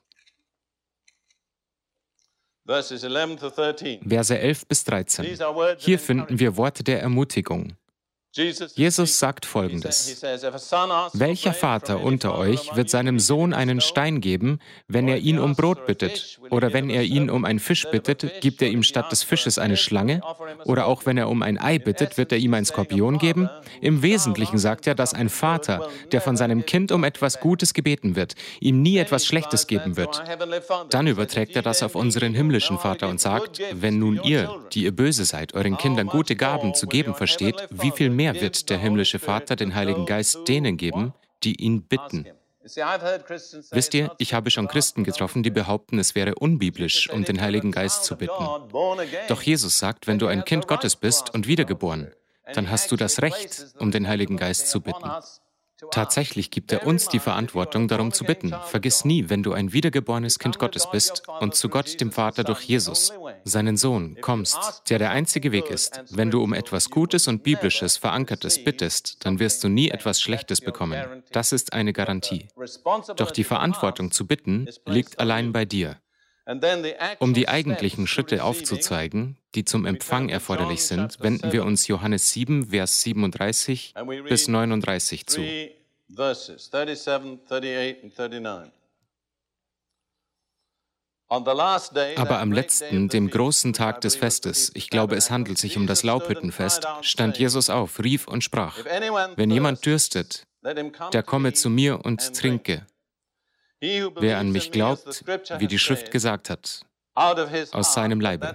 Verse 11 bis 13. Hier finden wir Worte der Ermutigung. Jesus sagt Folgendes: Welcher Vater unter euch wird seinem Sohn einen Stein geben, wenn er ihn um Brot bittet? Oder wenn er ihn um einen Fisch bittet, gibt er ihm statt des Fisches eine Schlange? Oder auch wenn er um ein Ei bittet, wird er ihm einen Skorpion geben? Im Wesentlichen sagt er, dass ein Vater, der von seinem Kind um etwas Gutes gebeten wird, ihm nie etwas Schlechtes geben wird. Dann überträgt er das auf unseren himmlischen Vater und sagt: Wenn nun ihr, die ihr böse seid, euren Kindern gute Gaben zu geben versteht, wie viel mehr wird der himmlische Vater den Heiligen Geist denen geben, die ihn bitten. Wisst ihr, ich habe schon Christen getroffen, die behaupten, es wäre unbiblisch, um den Heiligen Geist zu bitten. Doch Jesus sagt, wenn du ein Kind Gottes bist und wiedergeboren, dann hast du das Recht, um den Heiligen Geist zu bitten. Tatsächlich gibt er uns die Verantwortung, darum zu bitten. Vergiss nie, wenn du ein wiedergeborenes Kind Gottes bist und zu Gott, dem Vater, durch Jesus, seinen Sohn, kommst, der einzige Weg ist. Wenn du um etwas Gutes und Biblisches, Verankertes bittest, dann wirst du nie etwas Schlechtes bekommen. Das ist eine Garantie. Doch die Verantwortung zu bitten, liegt allein bei dir. Um die eigentlichen Schritte aufzuzeigen, die zum Empfang erforderlich sind, wenden wir uns Johannes 7, Vers 37 bis 39 zu. Aber am letzten, dem großen Tag des Festes, ich glaube, es handelt sich um das Laubhüttenfest, stand Jesus auf, rief und sprach: Wenn jemand dürstet, der komme zu mir und trinke. Wer an mich glaubt, wie die Schrift gesagt hat, aus seinem Leibe.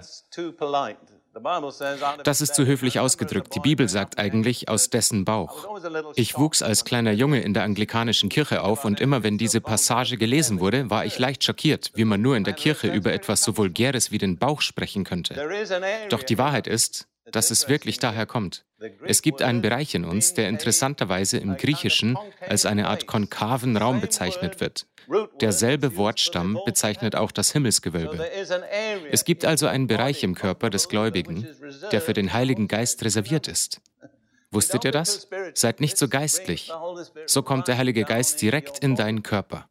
Das ist zu höflich ausgedrückt. Die Bibel sagt eigentlich, aus dessen Bauch. Ich wuchs als kleiner Junge in der anglikanischen Kirche auf und immer wenn diese Passage gelesen wurde, war ich leicht schockiert, wie man nur in der Kirche über etwas so Vulgäres wie den Bauch sprechen könnte. Doch die Wahrheit ist, dass es wirklich daher kommt. Es gibt einen Bereich in uns, der interessanterweise im Griechischen als eine Art konkaven Raum bezeichnet wird. Derselbe Wortstamm bezeichnet auch das Himmelsgewölbe. Es gibt also einen Bereich im Körper des Gläubigen, der für den Heiligen Geist reserviert ist. Wusstet ihr das? Seid nicht so geistlich. So kommt der Heilige Geist direkt in deinen Körper.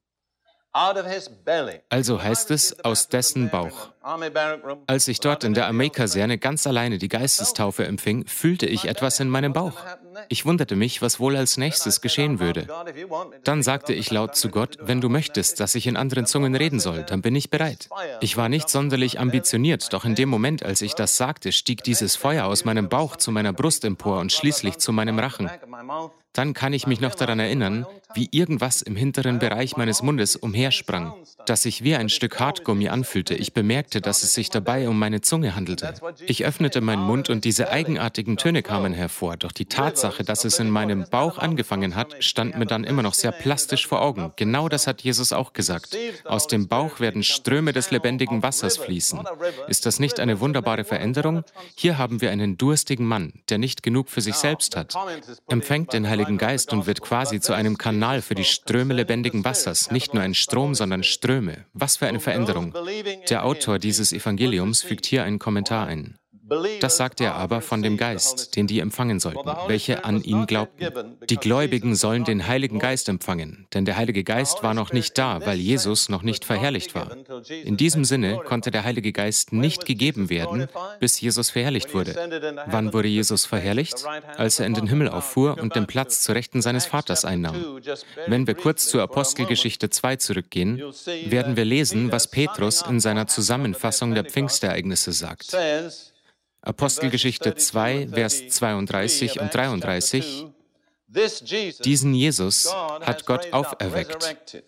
Also heißt es, aus dessen Bauch. Als ich dort in der Armee-Kaserne ganz alleine die Geistestaufe empfing, fühlte ich etwas in meinem Bauch. Ich wunderte mich, was wohl als nächstes geschehen würde. Dann sagte ich laut zu Gott: Wenn du möchtest, dass ich in anderen Zungen reden soll, dann bin ich bereit. Ich war nicht sonderlich ambitioniert, doch in dem Moment, als ich das sagte, stieg dieses Feuer aus meinem Bauch zu meiner Brust empor und schließlich zu meinem Rachen. Dann kann ich mich noch daran erinnern, wie irgendwas im hinteren Bereich meines Mundes umhersprang, das sich wie ein Stück Hartgummi anfühlte. Ich bemerkte, dass es sich dabei um meine Zunge handelte. Ich öffnete meinen Mund und diese eigenartigen Töne kamen hervor. Doch die Tatsache, dass es in meinem Bauch angefangen hat, stand mir dann immer noch sehr plastisch vor Augen. Genau das hat Jesus auch gesagt. Aus dem Bauch werden Ströme des lebendigen Wassers fließen. Ist das nicht eine wunderbare Veränderung? Hier haben wir einen durstigen Mann, der nicht genug für sich selbst hat, empfängt den Heiligen Geist und wird quasi zu einem Kanal für die Ströme lebendigen Wassers. Nicht nur ein Strom, sondern Ströme. Was für eine Veränderung. Der Autor dieses Evangeliums fügt hier einen Kommentar ein. Das sagt er aber von dem Geist, den die empfangen sollten, welche an ihn glaubten. Die Gläubigen sollen den Heiligen Geist empfangen, denn der Heilige Geist war noch nicht da, weil Jesus noch nicht verherrlicht war. In diesem Sinne konnte der Heilige Geist nicht gegeben werden, bis Jesus verherrlicht wurde. Wann wurde Jesus verherrlicht? Als er in den Himmel auffuhr und den Platz zur Rechten seines Vaters einnahm. Wenn wir kurz zur Apostelgeschichte 2 zurückgehen, werden wir lesen, was Petrus in seiner Zusammenfassung der Pfingstereignisse sagt. Apostelgeschichte 2, Vers 32 und 33. Diesen Jesus hat Gott auferweckt.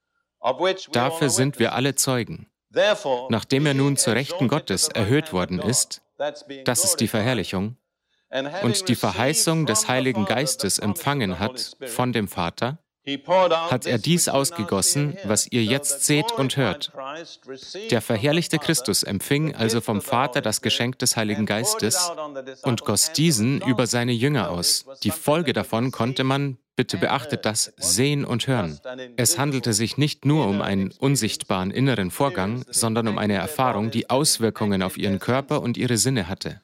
Dafür sind wir alle Zeugen. Nachdem er nun zur Rechten Gottes erhöht worden ist, das ist die Verherrlichung, und die Verheißung des Heiligen Geistes empfangen hat von dem Vater, hat er dies ausgegossen, was ihr jetzt seht und hört. Der verherrlichte Christus empfing also vom Vater das Geschenk des Heiligen Geistes und goss diesen über seine Jünger aus. Die Folge davon konnte man, bitte beachtet das, sehen und hören. Es handelte sich nicht nur um einen unsichtbaren inneren Vorgang, sondern um eine Erfahrung, die Auswirkungen auf ihren Körper und ihre Sinne hatte.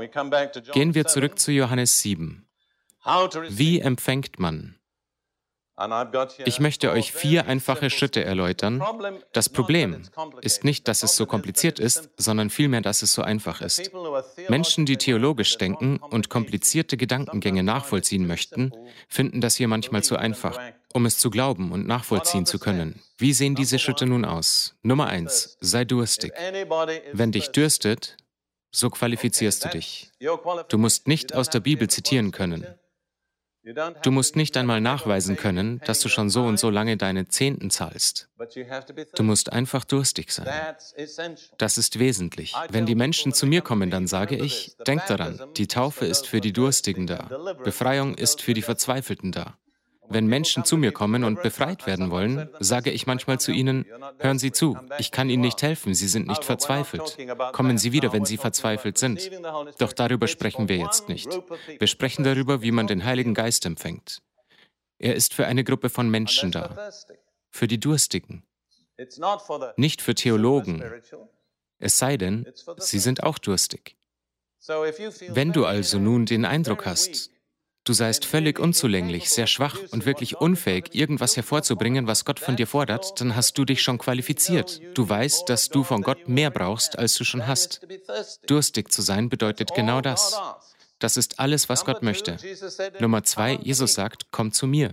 Gehen wir zurück zu Johannes 7. Wie empfängt man? Ich möchte euch 4 einfache Schritte erläutern. Das Problem ist nicht, dass es so kompliziert ist, sondern vielmehr, dass es so einfach ist. Menschen, die theologisch denken und komplizierte Gedankengänge nachvollziehen möchten, finden das hier manchmal zu einfach, um es zu glauben und nachvollziehen zu können. Wie sehen diese Schritte nun aus? Nummer 1, sei durstig. Wenn dich dürstet, so qualifizierst du dich. Du musst nicht aus der Bibel zitieren können. Du musst nicht einmal nachweisen können, dass du schon so und so lange deine Zehnten zahlst. Du musst einfach durstig sein. Das ist wesentlich. Wenn die Menschen zu mir kommen, dann sage ich, denkt daran, die Taufe ist für die Durstigen da. Befreiung ist für die Verzweifelten da. Wenn Menschen zu mir kommen und befreit werden wollen, sage ich manchmal zu ihnen, hören Sie zu, ich kann Ihnen nicht helfen, Sie sind nicht verzweifelt. Kommen Sie wieder, wenn Sie verzweifelt sind. Doch darüber sprechen wir jetzt nicht. Wir sprechen darüber, wie man den Heiligen Geist empfängt. Er ist für eine Gruppe von Menschen da, für die Durstigen, nicht für Theologen, es sei denn, sie sind auch durstig. Wenn du also nun den Eindruck hast, du seist völlig unzulänglich, sehr schwach und wirklich unfähig, irgendwas hervorzubringen, was Gott von dir fordert, dann hast du dich schon qualifiziert. Du weißt, dass du von Gott mehr brauchst, als du schon hast. Durstig zu sein bedeutet genau das. Das ist alles, was Gott möchte. Nummer 2, Jesus sagt, komm zu mir.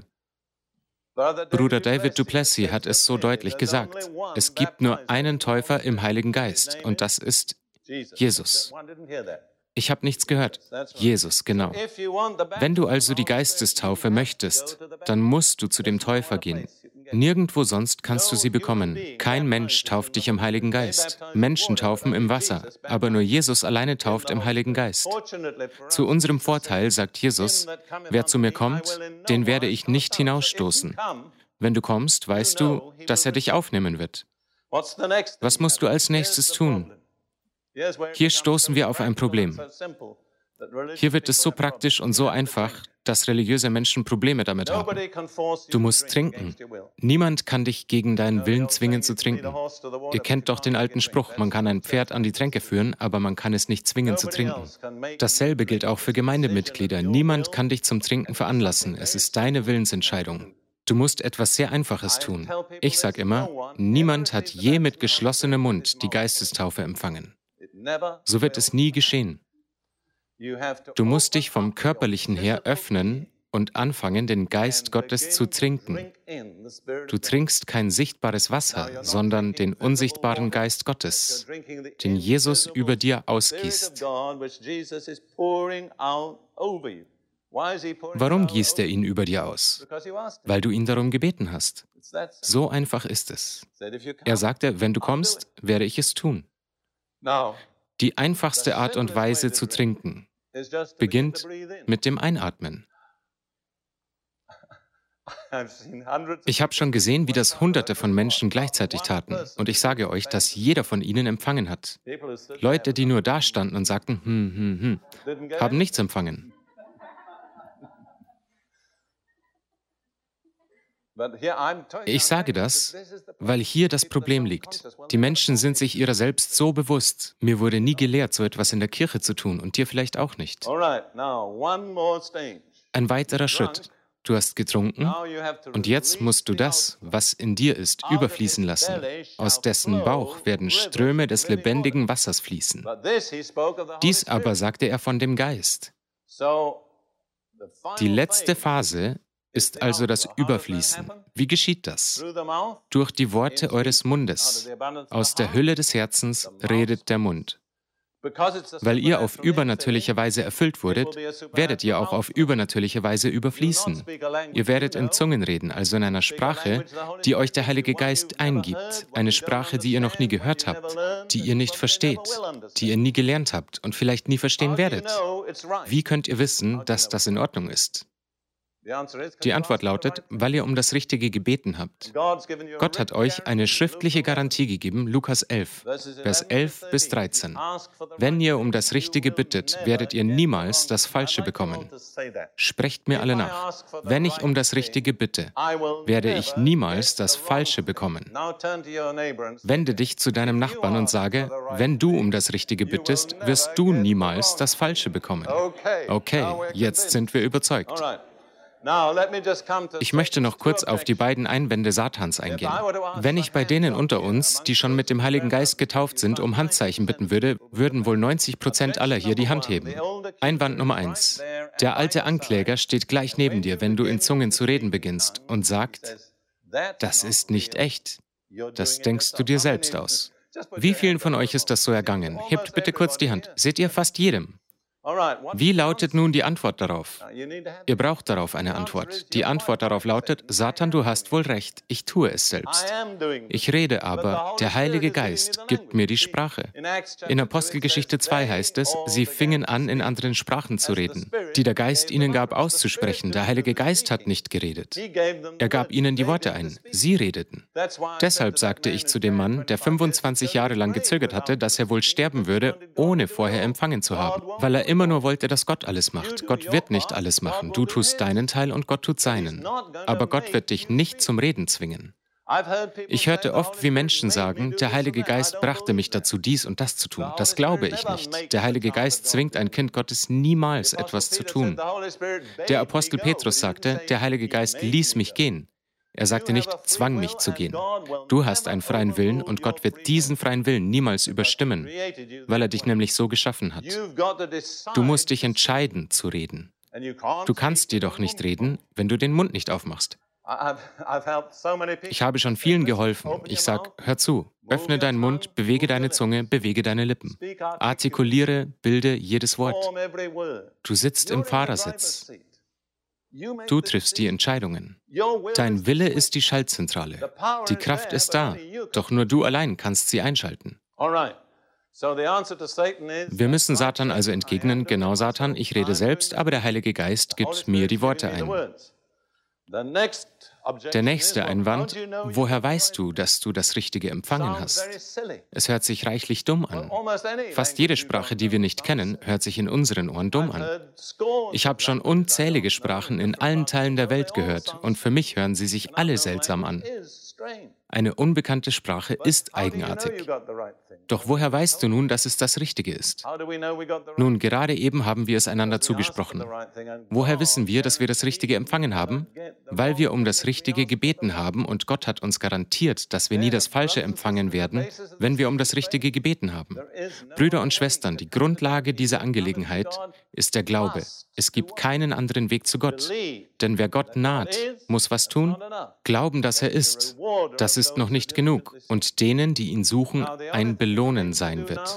Bruder David du Plessis hat es so deutlich gesagt. Es gibt nur einen Täufer im Heiligen Geist und das ist Jesus. Ich habe nichts gehört. Jesus, genau. Wenn du also die Geistestaufe möchtest, dann musst du zu dem Täufer gehen. Nirgendwo sonst kannst du sie bekommen. Kein Mensch tauft dich im Heiligen Geist. Menschen taufen im Wasser, aber nur Jesus alleine tauft im Heiligen Geist. Zu unserem Vorteil sagt Jesus, wer zu mir kommt, den werde ich nicht hinausstoßen. Wenn du kommst, weißt du, dass er dich aufnehmen wird. Was musst du als nächstes tun? Hier stoßen wir auf ein Problem. Hier wird es so praktisch und so einfach, dass religiöse Menschen Probleme damit haben. Du musst trinken. Niemand kann dich gegen deinen Willen zwingen zu trinken. Ihr kennt doch den alten Spruch, man kann ein Pferd an die Tränke führen, aber man kann es nicht zwingen zu trinken. Dasselbe gilt auch für Gemeindemitglieder. Niemand kann dich zum Trinken veranlassen. Es ist deine Willensentscheidung. Du musst etwas sehr Einfaches tun. Ich sage immer, niemand hat je mit geschlossenem Mund die Geistestaufe empfangen. So wird es nie geschehen. Du musst dich vom Körperlichen her öffnen und anfangen, den Geist Gottes zu trinken. Du trinkst kein sichtbares Wasser, sondern den unsichtbaren Geist Gottes, den Jesus über dir ausgießt. Warum gießt er ihn über dir aus? Weil du ihn darum gebeten hast. So einfach ist es. Er sagte, wenn du kommst, werde ich es tun. Die einfachste Art und Weise zu trinken beginnt mit dem Einatmen. Ich habe schon gesehen, wie das Hunderte von Menschen gleichzeitig taten. Und ich sage euch, dass jeder von ihnen empfangen hat. Leute, die nur da standen und sagten, haben nichts empfangen. Ich sage das, weil hier das Problem liegt. Die Menschen sind sich ihrer selbst so bewusst. Mir wurde nie gelehrt, so etwas in der Kirche zu tun und dir vielleicht auch nicht. Ein weiterer Schritt. Du hast getrunken und jetzt musst du das, was in dir ist, überfließen lassen. Aus dessen Bauch werden Ströme des lebendigen Wassers fließen. Dies aber sagte er von dem Geist. Die letzte Phase ist also das Überfließen. Wie geschieht das? Durch die Worte eures Mundes. Aus der Hülle des Herzens redet der Mund. Weil ihr auf übernatürliche Weise erfüllt wurdet, werdet ihr auch auf übernatürliche Weise überfließen. Ihr werdet in Zungen reden, also in einer Sprache, die euch der Heilige Geist eingibt. Eine Sprache, die ihr noch nie gehört habt, die ihr nicht versteht, die ihr nie gelernt habt und vielleicht nie verstehen werdet. Wie könnt ihr wissen, dass das in Ordnung ist? Die Antwort lautet, weil ihr um das Richtige gebeten habt. Gott hat euch eine schriftliche Garantie gegeben, Lukas 11, Vers 11 bis 13. Wenn ihr um das Richtige bittet, werdet ihr niemals das Falsche bekommen. Sprecht mir alle nach. Wenn ich um das Richtige bitte, werde ich niemals das Falsche bekommen. Wende dich zu deinem Nachbarn und sage, wenn du um das Richtige bittest, wirst du niemals das Falsche bekommen. Okay, jetzt sind wir überzeugt. Ich möchte noch kurz auf die beiden Einwände Satans eingehen. Wenn ich bei denen unter uns, die schon mit dem Heiligen Geist getauft sind, um Handzeichen bitten würde, würden wohl 90% aller hier die Hand heben. Einwand Nummer 1. Der alte Ankläger steht gleich neben dir, wenn du in Zungen zu reden beginnst und sagt, das ist nicht echt. Das denkst du dir selbst aus. Wie vielen von euch ist das so ergangen? Hebt bitte kurz die Hand. Seht ihr fast jedem? Wie lautet nun die Antwort darauf? Ihr braucht darauf eine Antwort. Die Antwort darauf lautet, Satan, du hast wohl recht, ich tue es selbst. Ich rede aber, der Heilige Geist gibt mir die Sprache. In Apostelgeschichte 2 heißt es, sie fingen an, in anderen Sprachen zu reden, die der Geist ihnen gab auszusprechen. Der Heilige Geist hat nicht geredet. Er gab ihnen die Worte ein. Sie redeten. Deshalb sagte ich zu dem Mann, der 25 Jahre lang gezögert hatte, dass er wohl sterben würde, ohne vorher empfangen zu haben, weil er immer nur wollte, dass Gott alles macht. Gott wird nicht alles machen. Du tust deinen Teil und Gott tut seinen. Aber Gott wird dich nicht zum Reden zwingen. Ich hörte oft, wie Menschen sagen, der Heilige Geist brachte mich dazu, dies und das zu tun. Das glaube ich nicht. Der Heilige Geist zwingt ein Kind Gottes niemals, etwas zu tun. Der Apostel Petrus sagte, der Heilige Geist ließ mich gehen. Er sagte nicht, zwang mich zu gehen. Du hast einen freien Willen und Gott wird diesen freien Willen niemals überstimmen, weil er dich nämlich so geschaffen hat. Du musst dich entscheiden, zu reden. Du kannst jedoch nicht reden, wenn du den Mund nicht aufmachst. Ich habe schon vielen geholfen. Ich sage, hör zu, öffne deinen Mund, bewege deine Zunge, bewege deine Lippen. Artikuliere, bilde jedes Wort. Du sitzt im Fahrersitz. Du triffst die Entscheidungen. Dein Wille ist die Schaltzentrale. Die Kraft ist da, doch nur du allein kannst sie einschalten. Wir müssen Satan also entgegnen, genau Satan, ich rede selbst, aber der Heilige Geist gibt mir die Worte ein. Der nächste Einwand, woher weißt du, dass du das Richtige empfangen hast? Es hört sich reichlich dumm an. Fast jede Sprache, die wir nicht kennen, hört sich in unseren Ohren dumm an. Ich habe schon unzählige Sprachen in allen Teilen der Welt gehört und für mich hören sie sich alle seltsam an. Eine unbekannte Sprache ist eigenartig. Doch woher weißt du nun, dass es das Richtige ist? Nun, gerade eben haben wir es einander zugesprochen. Woher wissen wir, dass wir das Richtige empfangen haben? Weil wir um das Richtige gebeten haben und Gott hat uns garantiert, dass wir nie das Falsche empfangen werden, wenn wir um das Richtige gebeten haben. Brüder und Schwestern, die Grundlage dieser Angelegenheit ist der Glaube. Es gibt keinen anderen Weg zu Gott. Denn wer Gott naht, muss was tun? Glauben, dass er ist. Das ist noch nicht genug. Und denen, die ihn suchen, ein Belohnen sein wird.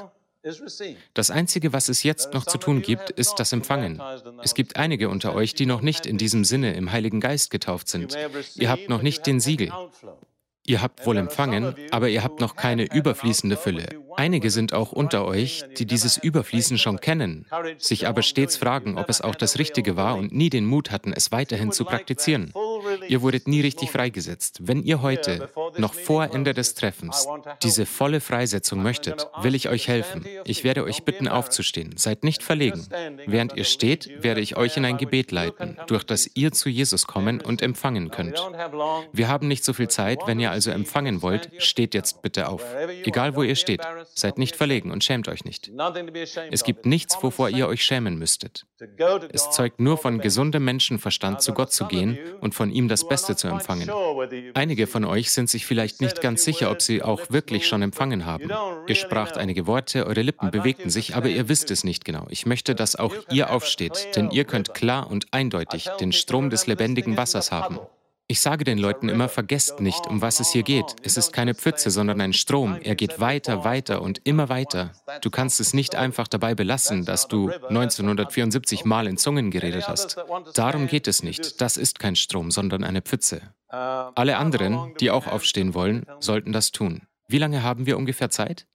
Das Einzige, was es jetzt noch zu tun gibt, ist das Empfangen. Es gibt einige unter euch, die noch nicht in diesem Sinne im Heiligen Geist getauft sind. Ihr habt noch nicht den Siegel. Ihr habt wohl empfangen, aber ihr habt noch keine überfließende Fülle. Einige sind auch unter euch, die dieses Überfließen schon kennen, sich aber stets fragen, ob es auch das Richtige war und nie den Mut hatten, es weiterhin zu praktizieren. Ihr wurdet nie richtig freigesetzt. Wenn ihr heute, noch vor Ende des Treffens, diese volle Freisetzung möchtet, will ich euch helfen. Ich werde euch bitten, aufzustehen. Seid nicht verlegen. Während ihr steht, werde ich euch in ein Gebet leiten, durch das ihr zu Jesus kommen und empfangen könnt. Wir haben nicht so viel Zeit, wenn ihr also empfangen wollt, steht jetzt bitte auf. Egal wo ihr steht, seid nicht verlegen und schämt euch nicht. Es gibt nichts, wovor ihr euch schämen müsstet. Es zeugt nur von gesundem Menschenverstand, zu Gott zu gehen und von ihm das Beste zu empfangen. Einige von euch sind sich vielleicht nicht ganz sicher, ob sie auch wirklich schon empfangen haben. Ihr spracht einige Worte, eure Lippen bewegten sich, aber ihr wisst es nicht genau. Ich möchte, dass auch ihr aufsteht, denn ihr könnt klar und eindeutig den Strom des lebendigen Wassers haben. Ich sage den Leuten immer, vergesst nicht, um was es hier geht. Es ist keine Pfütze, sondern ein Strom. Er geht weiter, weiter und immer weiter. Du kannst es nicht einfach dabei belassen, dass du 1974 Mal in Zungen geredet hast. Darum geht es nicht. Das ist kein Strom, sondern eine Pfütze. Alle anderen, die auch aufstehen wollen, sollten das tun. Wie lange haben wir ungefähr Zeit?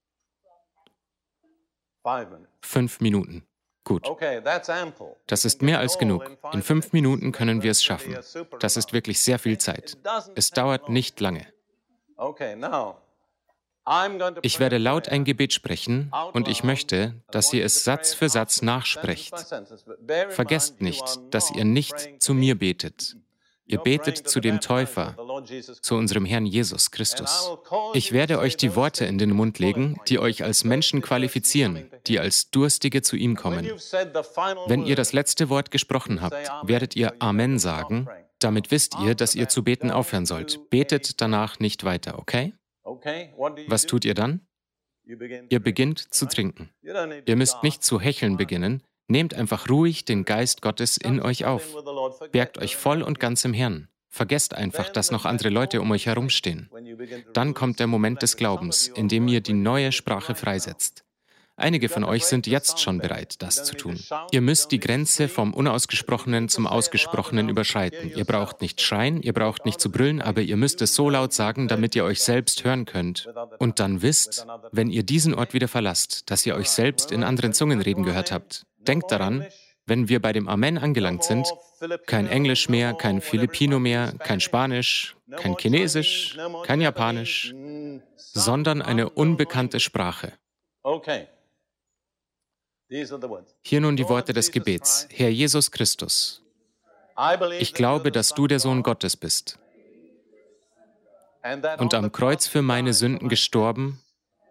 5 Minuten. Gut. Das ist mehr als genug. In 5 Minuten können wir es schaffen. Das ist wirklich sehr viel Zeit. Es dauert nicht lange. Ich werde laut ein Gebet sprechen und ich möchte, dass ihr es Satz für Satz nachsprecht. Vergesst nicht, dass ihr nicht zu mir betet. Ihr betet zu dem Täufer, zu unserem Herrn Jesus Christus. Ich werde euch die Worte in den Mund legen, die euch als Menschen qualifizieren, die als Durstige zu ihm kommen. Wenn ihr das letzte Wort gesprochen habt, werdet ihr Amen sagen. Damit wisst ihr, dass ihr zu beten aufhören sollt. Betet danach nicht weiter, okay? Was tut ihr dann? Ihr beginnt zu trinken. Ihr müsst nicht zu hecheln beginnen. Nehmt einfach ruhig den Geist Gottes in euch auf. Bergt euch voll und ganz im Herrn. Vergesst einfach, dass noch andere Leute um euch herumstehen. Dann kommt der Moment des Glaubens, in dem ihr die neue Sprache freisetzt. Einige von euch sind jetzt schon bereit, das zu tun. Ihr müsst die Grenze vom Unausgesprochenen zum Ausgesprochenen überschreiten. Ihr braucht nicht schreien, ihr braucht nicht zu brüllen, aber ihr müsst es so laut sagen, damit ihr euch selbst hören könnt. Und dann wisst, wenn ihr diesen Ort wieder verlasst, dass ihr euch selbst in anderen Zungen reden gehört habt. Denkt daran, wenn wir bei dem Amen angelangt sind, kein Englisch mehr, kein Filipino mehr, kein Spanisch, kein Chinesisch, kein Japanisch, sondern eine unbekannte Sprache. Hier nun die Worte des Gebets. Herr Jesus Christus, ich glaube, dass du der Sohn Gottes bist und am Kreuz für meine Sünden gestorben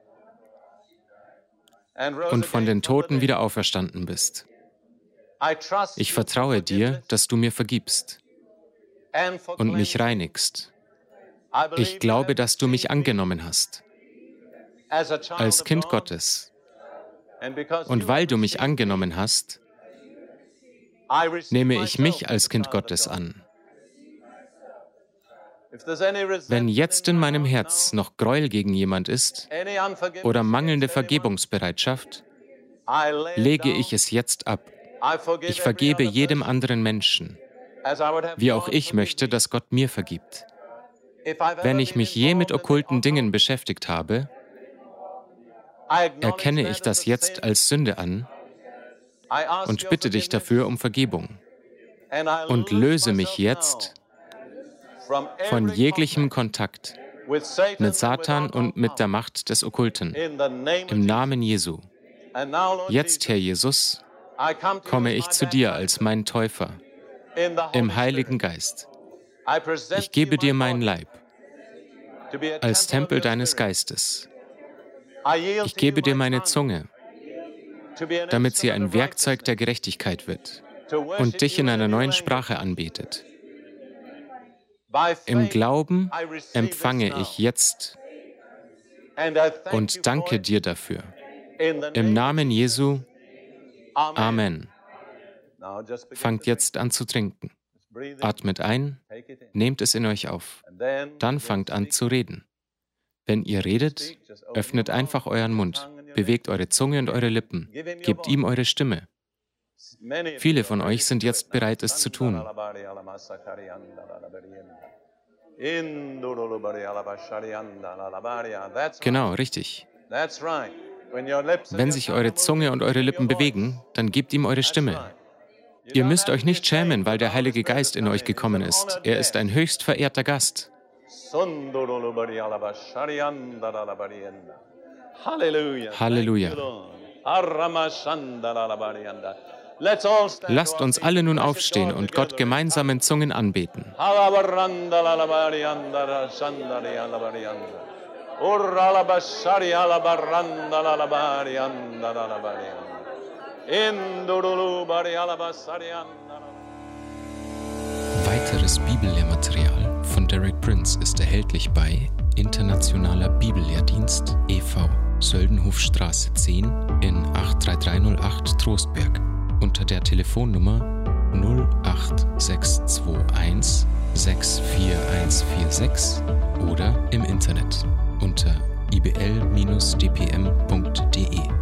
und von den Toten wieder auferstanden bist. Ich vertraue dir, dass du mir vergibst und mich reinigst. Ich glaube, dass du mich angenommen hast als Kind Gottes. Und weil du mich angenommen hast, nehme ich mich als Kind Gottes an. Wenn jetzt in meinem Herz noch Gräuel gegen jemand ist oder mangelnde Vergebungsbereitschaft, lege ich es jetzt ab. Ich vergebe jedem anderen Menschen, wie auch ich möchte, dass Gott mir vergibt. Wenn ich mich je mit okkulten Dingen beschäftigt habe, erkenne ich das jetzt als Sünde an und bitte dich dafür um Vergebung und löse mich jetzt von jeglichem Kontakt mit Satan und mit der Macht des Okkulten. Im Namen Jesu. Jetzt, Herr Jesus, komme ich zu dir als mein Täufer, im Heiligen Geist. Ich gebe dir meinen Leib als Tempel deines Geistes. Ich gebe dir meine Zunge, damit sie ein Werkzeug der Gerechtigkeit wird und dich in einer neuen Sprache anbetet. Im Glauben empfange ich jetzt und danke dir dafür. Im Namen Jesu, Amen. Fangt jetzt an zu trinken. Atmet ein, nehmt es in euch auf. Dann fangt an zu reden. Wenn ihr redet, öffnet einfach euren Mund, bewegt eure Zunge und eure Lippen, gebt ihm eure Stimme. Viele von euch sind jetzt bereit, es zu tun. Genau, richtig. Wenn sich eure Zunge und eure Lippen bewegen, dann gebt ihm eure Stimme. Ihr müsst euch nicht schämen, weil der Heilige Geist in euch gekommen ist. Er ist ein höchst verehrter Gast. Halleluja. Lasst uns alle nun aufstehen und Gott gemeinsam in Zungen anbeten. Weiteres Bibellehrmaterial von Derek Prince ist erhältlich bei Internationaler Bibellehrdienst e.V., Söldenhofstraße 10 in 83308 Trostberg unter der Telefonnummer 08621 64146 oder im Internet unter ibl-dpm.de.